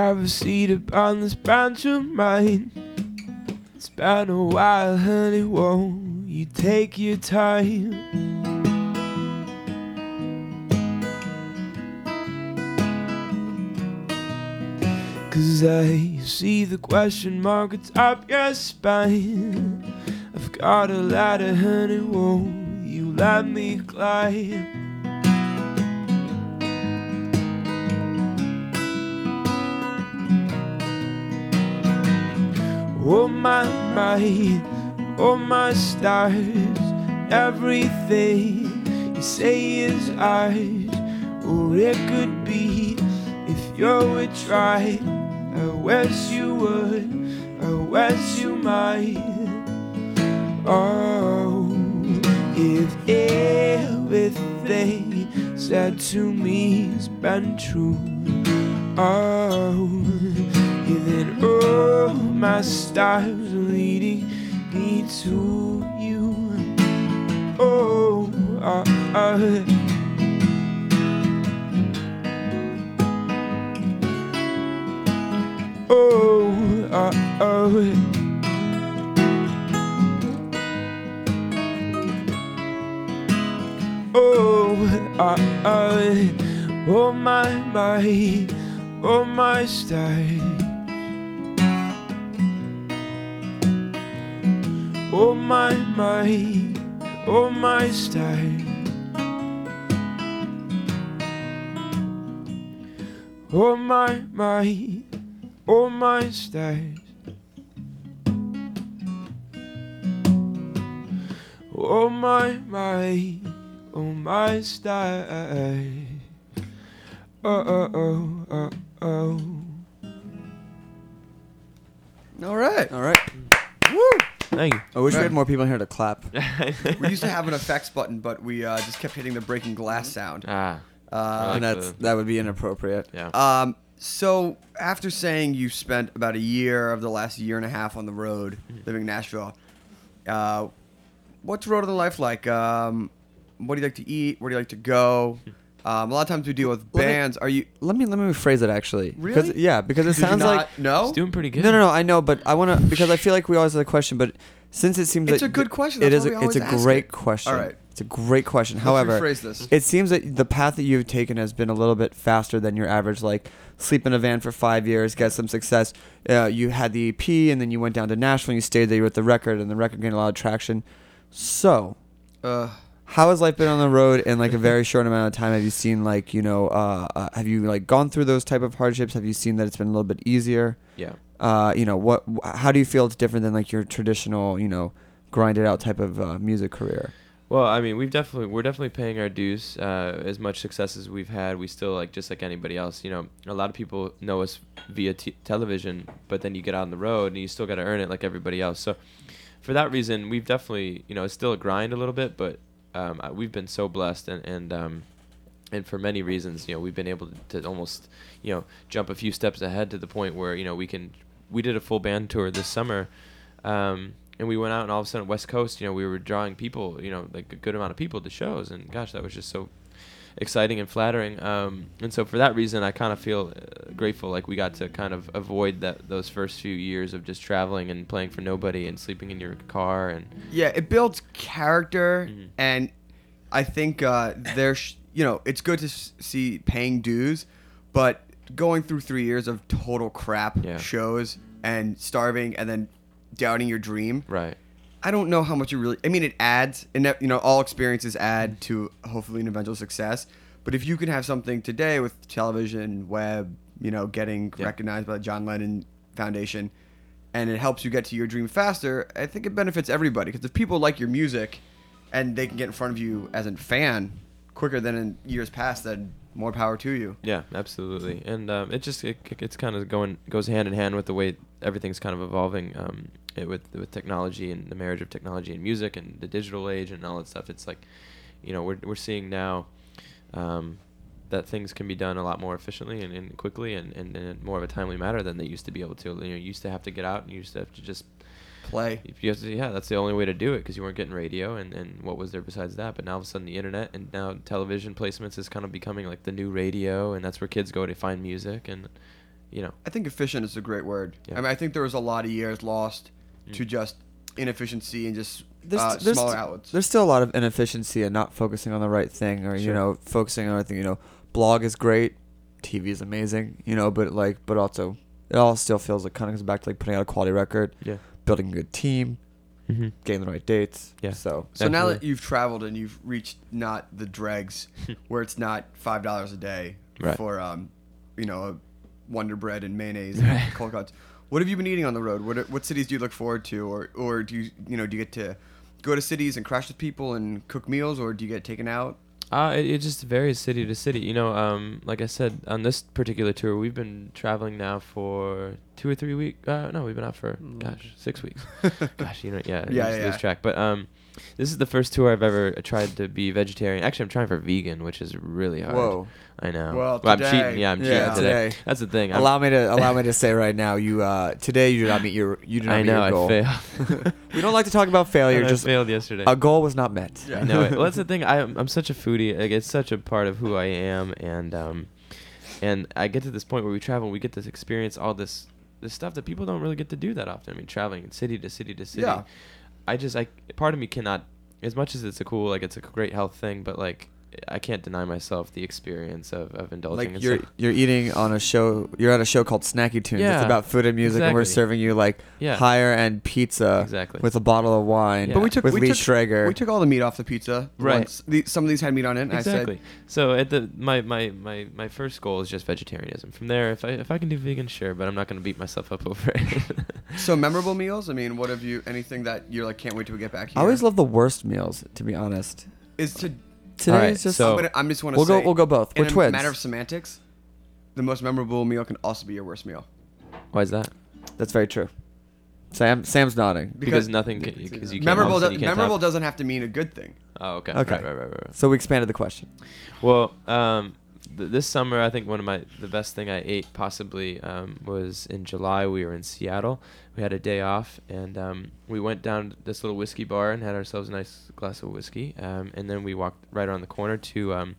have a seat upon this bench of mine. It's been a while, honey, won't you take your time? Cause I see the question mark atop your spine. I've got a ladder, honey, won't you let me climb? Oh my mind, oh my stars, everything you say is ours. Or it could be if you would try. I wish you would, I wish you might. Oh, if everything said to me has been true, oh, yeah, then all my stars are leading me to you. Oh, uh, uh. Oh, uh, oh. Oh, uh, uh. Oh, my, my, oh, my stars. Oh, my, my, oh, my stars. Oh, my, my. Oh my stars, oh my, my, oh my stars, oh, oh, oh, oh, oh. All right. All right. Thank you. I wish we Right. had more people in here to clap. We used to have an effects button, but we uh, just kept hitting the breaking glass sound. Ah, Uh, and like that's the- that would be inappropriate. yeah. Um, so after saying you spent about a year of the last year and a half on the road living in Nashville, uh, what's road of the life like? Um, what do you like to eat? Where do you like to go? Um, a lot of times we deal with Let me- bands. Are you Let me let me rephrase it actually. Really? Because, yeah, because it did you sounds not like know? It's doing pretty good. no, no, no. I know, but I want to because I feel like we always have the question, but since it seems It's that a good question, It that's is. why A, we it's a always ask great it. question. All right. It's a great question. Let's However, rephrase this. it seems that the path that you've taken has been a little bit faster than your average. Like sleep in a van for five years, get some success. Uh, you had the E P, and then you went down to Nashville. and You stayed there with the record, and the record gained a lot of traction. So, Uh, how has life been on the road in like a very short amount of time? Have you seen like you know, uh, uh, have you like gone through those type of hardships? Have you seen that it's been a little bit easier? Yeah. Uh, you know, what? wh- How do you feel it's different than like your traditional, you know, grinded out type of uh, music career? Well, I mean, we've definitely we're definitely paying our dues. Uh, as much success as we've had, we still like just like anybody else. You know, a lot of people know us via t- television, but then you get out on the road and you still got to earn it like everybody else. So, for that reason, we've definitely you know it's still a grind a little bit, but um, I- we've been so blessed and and um, and for many reasons, you know, we've been able to, to almost you know jump a few steps ahead to the point where you know we can. We did a full band tour this summer. Um, And we went out, and all of a sudden, West Coast, you know, we were drawing people, you know, like a good amount of people to shows, and gosh, that was just so exciting and flattering. Um, and so for that reason, I kind of feel uh, grateful, like we got to kind of avoid that those first few years of just traveling and playing for nobody and sleeping in your car and yeah, it builds character, Mhm. and I think uh, there's, you know, it's good to s- see paying dues, but going through three years of total crap Yeah. shows and starving and then doubting your dream. right. I don't know how much it really. I mean, it adds, and that, you know, all experiences add to hopefully an eventual success. But if you can have something today with television, web, you know, getting Yeah. recognized by the John Lennon Foundation, and it helps you get to your dream faster, I think it benefits everybody. Because if people like your music, and they can get in front of you as a fan quicker than in years past, then more power to you. Yeah, absolutely. And um, it just it, it's kind of going goes hand in hand with the way everything's kind of evolving um, it, with with technology and the marriage of technology and music and the digital age and all that stuff. It's like, you know, we're we're seeing now um, that things can be done a lot more efficiently and, and quickly and, and in more of a timely manner than they used to be able to. You know, you used to have to get out and you used to have to just Play. if you have to, yeah, that's the only way to do it because you weren't getting radio, and, and what was there besides that? But now all of a sudden the internet and now television placements is kind of becoming like the new radio, and that's where kids go to find music, and you know. I think efficient is a great word. Yeah. I mean, I think there was a lot of years lost Mm. to just inefficiency and just There's, uh, there's, smaller outlets. there's still a lot of inefficiency and not focusing on the right thing, or you Sure. know, focusing on everything. You know, blog is great, T V is amazing. You know, but like, but also, it all still feels like kind of comes back to like putting out a quality record, Yeah. building a good team, Mm-hmm. getting the right dates. Yeah. So So now that Absolutely. you've traveled and you've reached not the dregs, where it's not five dollars a day Right. for um, you know, a Wonder Bread and mayonnaise Right. and cold cuts. What have you been eating on the road? What are- what cities do you look forward to, or or do you you know do you get to go to cities and crash with people and cook meals, or do you get taken out? Uh, it, it just varies city to city. You know, um, like I said, on this particular tour, we've been traveling now for two or three weeks. Uh, no, we've been out for, gosh, six weeks. Gosh, you know, yeah, Yeah, you just yeah. lose track. But um, this is the first tour I've ever tried to be vegetarian. Actually, I'm trying for vegan, which is really hard. Whoa. I know. Well, I'm today- cheating. Yeah, I'm Yeah, cheating today. today. That's the thing. I'm- allow me to allow me to say right now, you uh, today you do not meet your you do not I meet know, your goal. I failed. We don't like to talk about failure. I Just failed yesterday. a goal was not met. Yeah. I know it. Well, that's the thing. I, I'm such a foodie. Like, it's such a part of who I am, and um, and I get to this point where we travel, we get to experience all this this stuff that people don't really get to do that often. I mean, traveling city to city to city. Yeah. I just, I part of me cannot, as much as it's a cool, like it's a great health thing, but like I can't deny myself the experience of, of indulging Like in you're stuff. you're eating on a show. You're at a show called Snacky Tunes. Yeah, It's about food and music, and we're exactly. serving you like Yeah. higher end pizza Exactly. with a bottle of wine. Yeah. But we took with we Lee took, Schrager. we took all the meat off the pizza. Right. Once. The, some of these had meat on it. And Exactly. I said, So at the my, my, my, my first goal is just vegetarianism. From there, if I if I can do vegan, sure, but I'm not going to beat myself up over it. so memorable meals. I mean, what have you? Anything that you're like can't wait till we get back here? I always love the worst meals, to be honest. is to. Today All right, is just so- I'm, gonna, I'm just want to we'll say go we'll go both. in We're a twins. matter of semantics, the most memorable meal can also be your worst meal. Why is that? That's very true. Sam Sam's nodding. Because, nothing, because you can't. memorable. obviously Do, you can't memorable top- doesn't have to mean a good thing. Oh, okay. Okay. Right, right, right, right, right. So we expanded the question. Well, um, th- this summer, I think one of my the best thing I ate possibly um, was in July. We were in Seattle. We had a day off, and um, we went down to this little whiskey bar and had ourselves a nice glass of whiskey. Um, and then we walked right around the corner to um,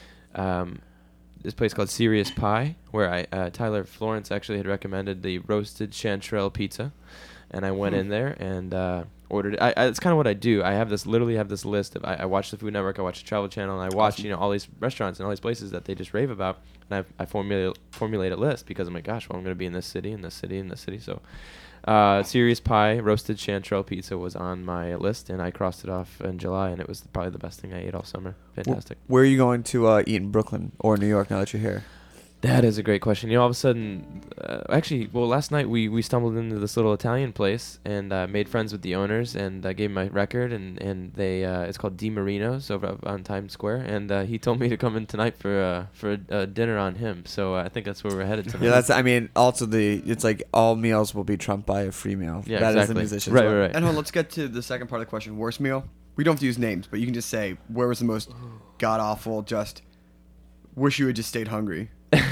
um, this place called Serious Pie, where I uh, Tyler Florence actually had recommended the roasted chanterelle pizza, and I went in there and uh, ordered it. I, I, it's kind of what I do. I have this literally have this list of I, I watch the Food Network, I watch the Travel Channel, and I watch you know all these restaurants and all these places that they just rave about, and I I formulate formulate a list because I'm like, gosh, well I'm gonna be in this city, in this city, in this city, so. Uh, Serious Pie roasted chanterelle pizza was on my list, and I crossed it off in July, and it was probably the best thing I ate all summer. Fantastic. Where are you going to uh, eat in Brooklyn or New York now that you're here? That is a great question. You know, all of a sudden, uh, actually, well, last night we, we stumbled into this little Italian place and uh, made friends with the owners, and I gave him my record, and and they uh, it's called Di Marino's over up on Times Square, and uh, he told me to come in tonight for uh, for a, a dinner on him. So uh, I think that's where we're headed tonight. Yeah, that's. I mean, also the it's like all meals will be trumped by a free meal. Yeah, that is the exactly. musician's Right, way. right, right. And hold on, let's get to the second part of the question. Worst meal? We don't have to use names, but you can just say where was the most god awful. Just wish you had just stayed hungry.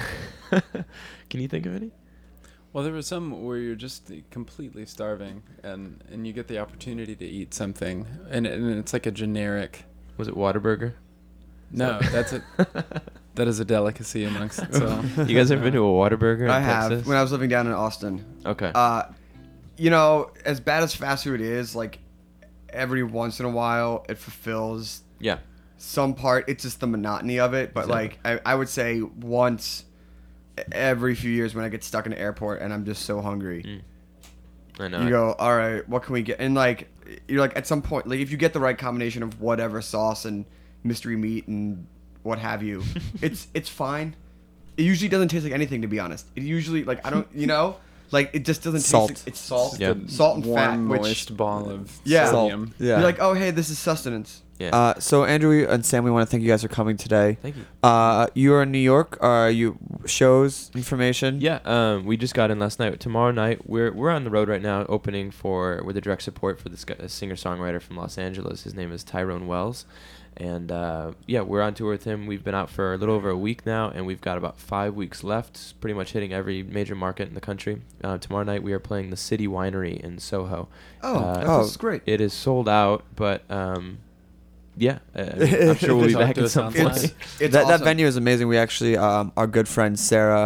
Can you think of any? Well, there was some where you're just completely starving, and, and you get the opportunity to eat something, and, and it's like a generic. Was it Whataburger? No, that's a that is a delicacy amongst itself. You guys ever been to a Whataburger in I have Texas? when I was living down in Austin. Okay. Uh, you know, as bad as fast food is, like every once in a while, it fulfills yeah. some part. It's just the monotony of it. But Exactly. like, I, I would say once every few years when I get stuck in an airport and I'm just so hungry, Mm. I know. you it. go, all right, what can we get? And like, you're like at some point, like if you get the right combination of whatever sauce and mystery meat and what have you, it's it's fine. It usually doesn't taste like anything, to be honest. It usually like I don't, you know, like it just doesn't Salt. taste. Like, it's salt, Yeah. salt and fat, Warm, which moist ball of Yeah. sodium. Yeah. you're like, oh hey, this is sustenance. Yeah. Uh, so Andrew and Sam, we want to thank you guys for coming today. Thank you. Uh, you are in New York. Are you shows information? Yeah, um, we just got in last night. Tomorrow night, we're we're on the road right now, opening for with the direct support for this guy, a singer songwriter from Los Angeles. His name is Tyrone Wells, and uh, yeah, we're on tour with him. We've been out for a little over a week now, and we've got about five weeks left. Pretty much hitting every major market in the country. Uh, tomorrow night, we are playing the City Winery in Soho. Oh, Uh, that oh. feels great. It is sold out, but um, yeah, uh, I'm sure we'll be Talk back to at us some offline. point. It's, it's that, that awesome. venue is amazing. We actually, um, our good friend Sarah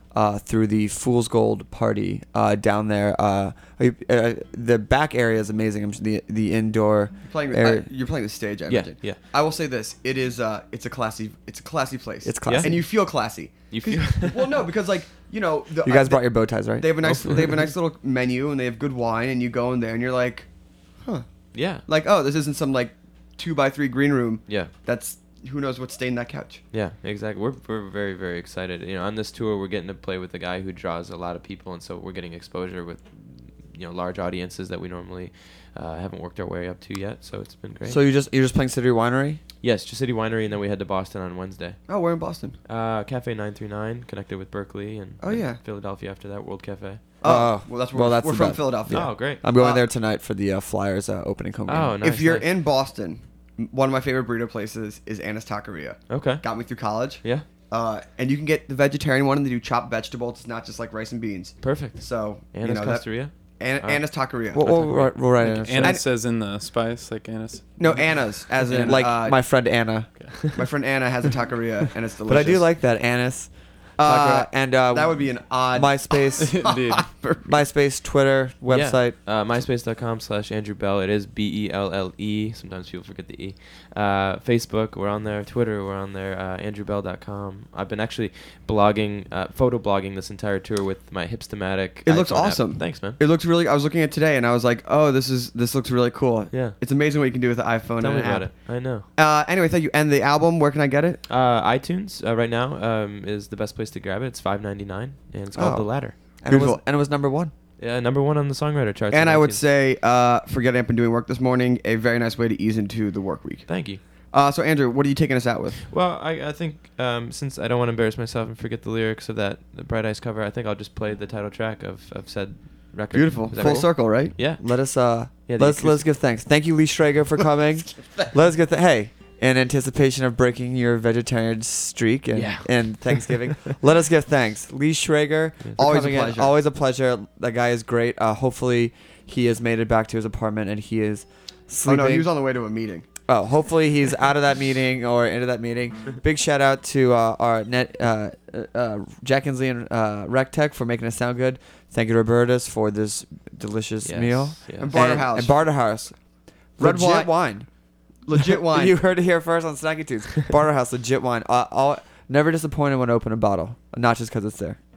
uh, through the Fool's Gold party uh, down there. Uh, are you- uh, the back area is amazing. I'm s- the the indoor You're playing, area. uh, you're playing the stage, I Yeah, imagine. yeah. I will say this: it is, uh, it's a classy, it's a classy place. It's classy. and you feel classy. You 'Cause- feel- well, no, because like you know, the, You guys uh, brought your bow ties, right? They have a nice, Oh. they have a nice little menu, and they have good wine, and you go in there, and you're like, huh, Yeah. like oh, this isn't some like two by three green room. Yeah. That's who knows what's stained that couch. Yeah, exactly. We're we're very very excited. You know, on this tour, we're getting to play with a guy who draws a lot of people, and so we're getting exposure with, you know, large audiences that we normally uh, haven't worked our way up to yet. So it's been great. So you just you're just playing City Winery? yes, Just City Winery, and then we head to Boston on Wednesday. Oh, we're in Boston. Uh, Cafe nine three nine, connected with Berkeley, and Oh, and yeah. Philadelphia after that, World Cafe. Oh, well, that's where well, we're, that's we're the from best. Philadelphia. Oh, great. I'm going Uh, there tonight for the uh, Flyers uh, opening home game. Oh, nice. if you're nice. in Boston, m- one of my favorite burrito places is Anna's Taqueria. Okay. Got me through college. Yeah. Uh, and you can get the vegetarian one, and they do chopped vegetables. It's not just like rice and beans. Perfect. So Anna's you know, that- Costeria? Anna, Alright. Anna's Taqueria. We'll, we'll, we'll, we'll write it. in. Anna And- says in the spice, like Anna's. no, Anna's, as in like uh, my friend Anna. my friend Anna has a taqueria, and it's delicious. But I do like that Annis. Uh, and uh, that would be an odd MySpace, Indeed. MySpace, Twitter, website. Yeah. Uh, MySpace.com slash Andrew Bell. It is B E L L E. Sometimes people forget the E. Uh, Facebook, we're on there. Twitter, we're on there. Uh, andrew bell dot com. I've been actually blogging, uh, photo blogging this entire tour with my Hipstamatic. It looks iPhone app. awesome. Thanks, man. It looks really. I was looking at it today, and I was like, "Oh, this is this looks really cool." Yeah. It's amazing what you can do with the iPhone. Tell and me an about app. it. I know. Uh, anyway, thank you. And the album, where can I get it? Uh, iTunes uh, right now um, is the best place to grab it. It's five ninety-nine, and it's called Oh. The Ladder. And it was Beautiful. and it was number one. Yeah, number one on the songwriter charts. And in I would iTunes. say, uh, forget I've been doing work this morning. A very nice way to ease into the work week. Thank you. Uh, so Andrew, what are you taking us out with? Well, I, I think um, since I don't want to embarrass myself and forget the lyrics of that the Bright Eyes cover, I think I'll just play the title track of, of said record. Beautiful, Is that full cool? circle, right? Yeah. Let us uh Yeah, the let's let's acoustic- give thanks. Thank you, Lee Schrager, for coming. Let us get th- hey, in anticipation of breaking your vegetarian streak and, Yeah. and Thanksgiving, let us give thanks. Lee Schrager, for Always a coming in. pleasure. Always a pleasure. That guy is great. Uh, hopefully, he has made it back to his apartment and he is Oh sleeping. no, he was on the way to a meeting. Oh, hopefully he's out of that meeting or into that meeting. Big shout out to uh, our net uh, uh, Jack Insley and uh, RecTech for making us sound good. Thank you to Robertus for this delicious Yes, meal. yes. And Barter and, House. And Barter House. Red legit wine. wine. Legit wine. You heard it here first on Snacky Tunes. Barter House, legit wine. Uh, I'll, never disappointed when I open a bottle. Not just because it's there.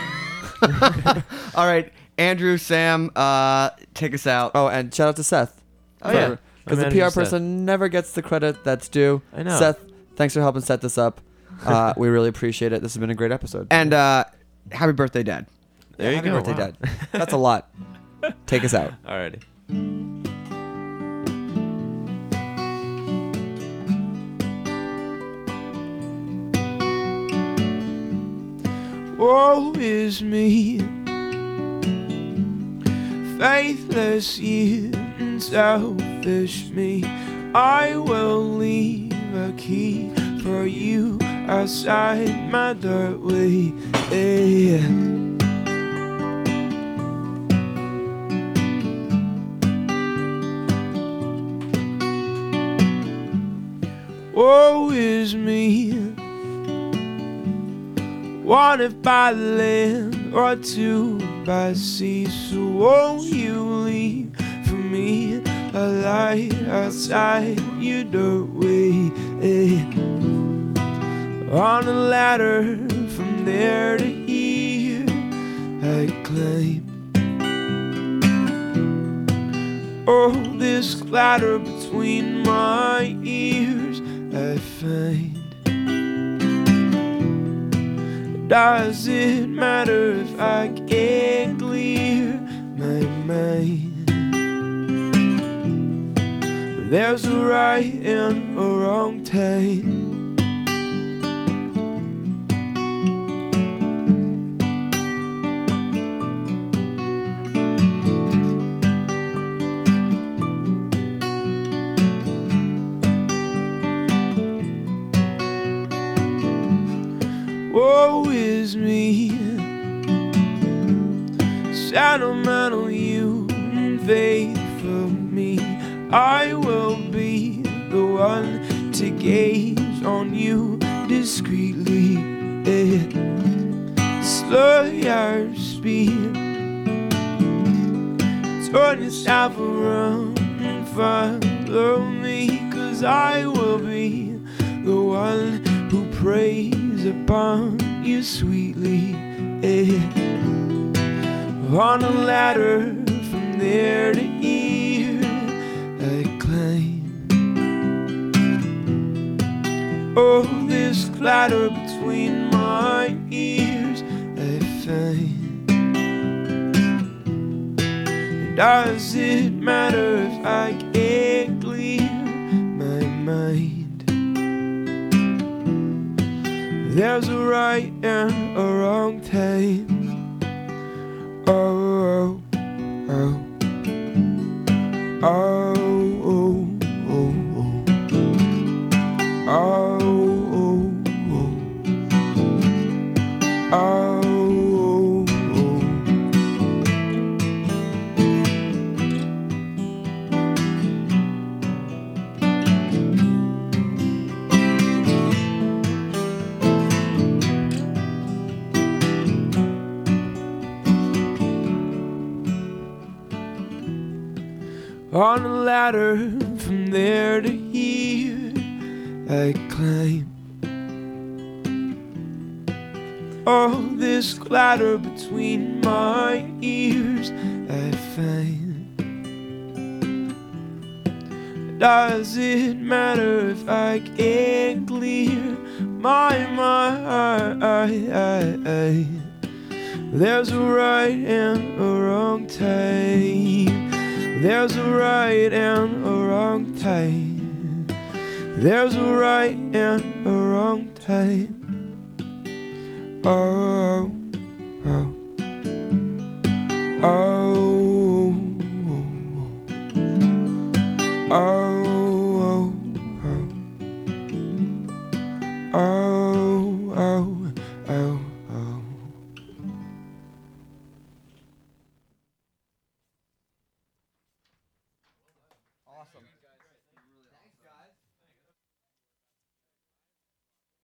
All right, Andrew, Sam, uh, take us out. Oh, and shout out to Seth. Oh, yeah. Because I'm the P R managing Seth. person never gets the credit that's due. I know. Seth, thanks for helping set this up. Uh, we really appreciate it. This has been a great episode. And uh, happy birthday, Dad. There you Happy go. birthday, wow. Dad. That's a lot. Take us out. Alrighty. Woe is me, faithless you and selfish me. I will leave a key for you outside my doorway. Yeah. Woe is me, wanted by the land or two by sea. So won't you leave for me a light outside your doorway? Eh. On a ladder from there to here, I climb. Oh, this clatter between my ears I find. Does it matter if I can't clear my mind? There's a right and a wrong time. Woe is me, sentimental you and faithful me. I will be the one to gaze on you discreetly. Yeah. slow your speed. Turn yourself around and follow me, 'cause I will be the one who prays upon you sweetly. Eh. On a ladder from there to here I climb. Oh, this clatter between my ears I find. Does it matter if I can't clear my mind? There's a right and a wrong time. Oh, oh, oh, oh, oh, oh, oh, oh, oh, oh. On a ladder from there to here I climb. Oh, this clatter between my ears I find. Does it matter if I can't clear my mind? There's a right and a wrong time. There's a right and a wrong time. There's a right and a wrong time. Oh.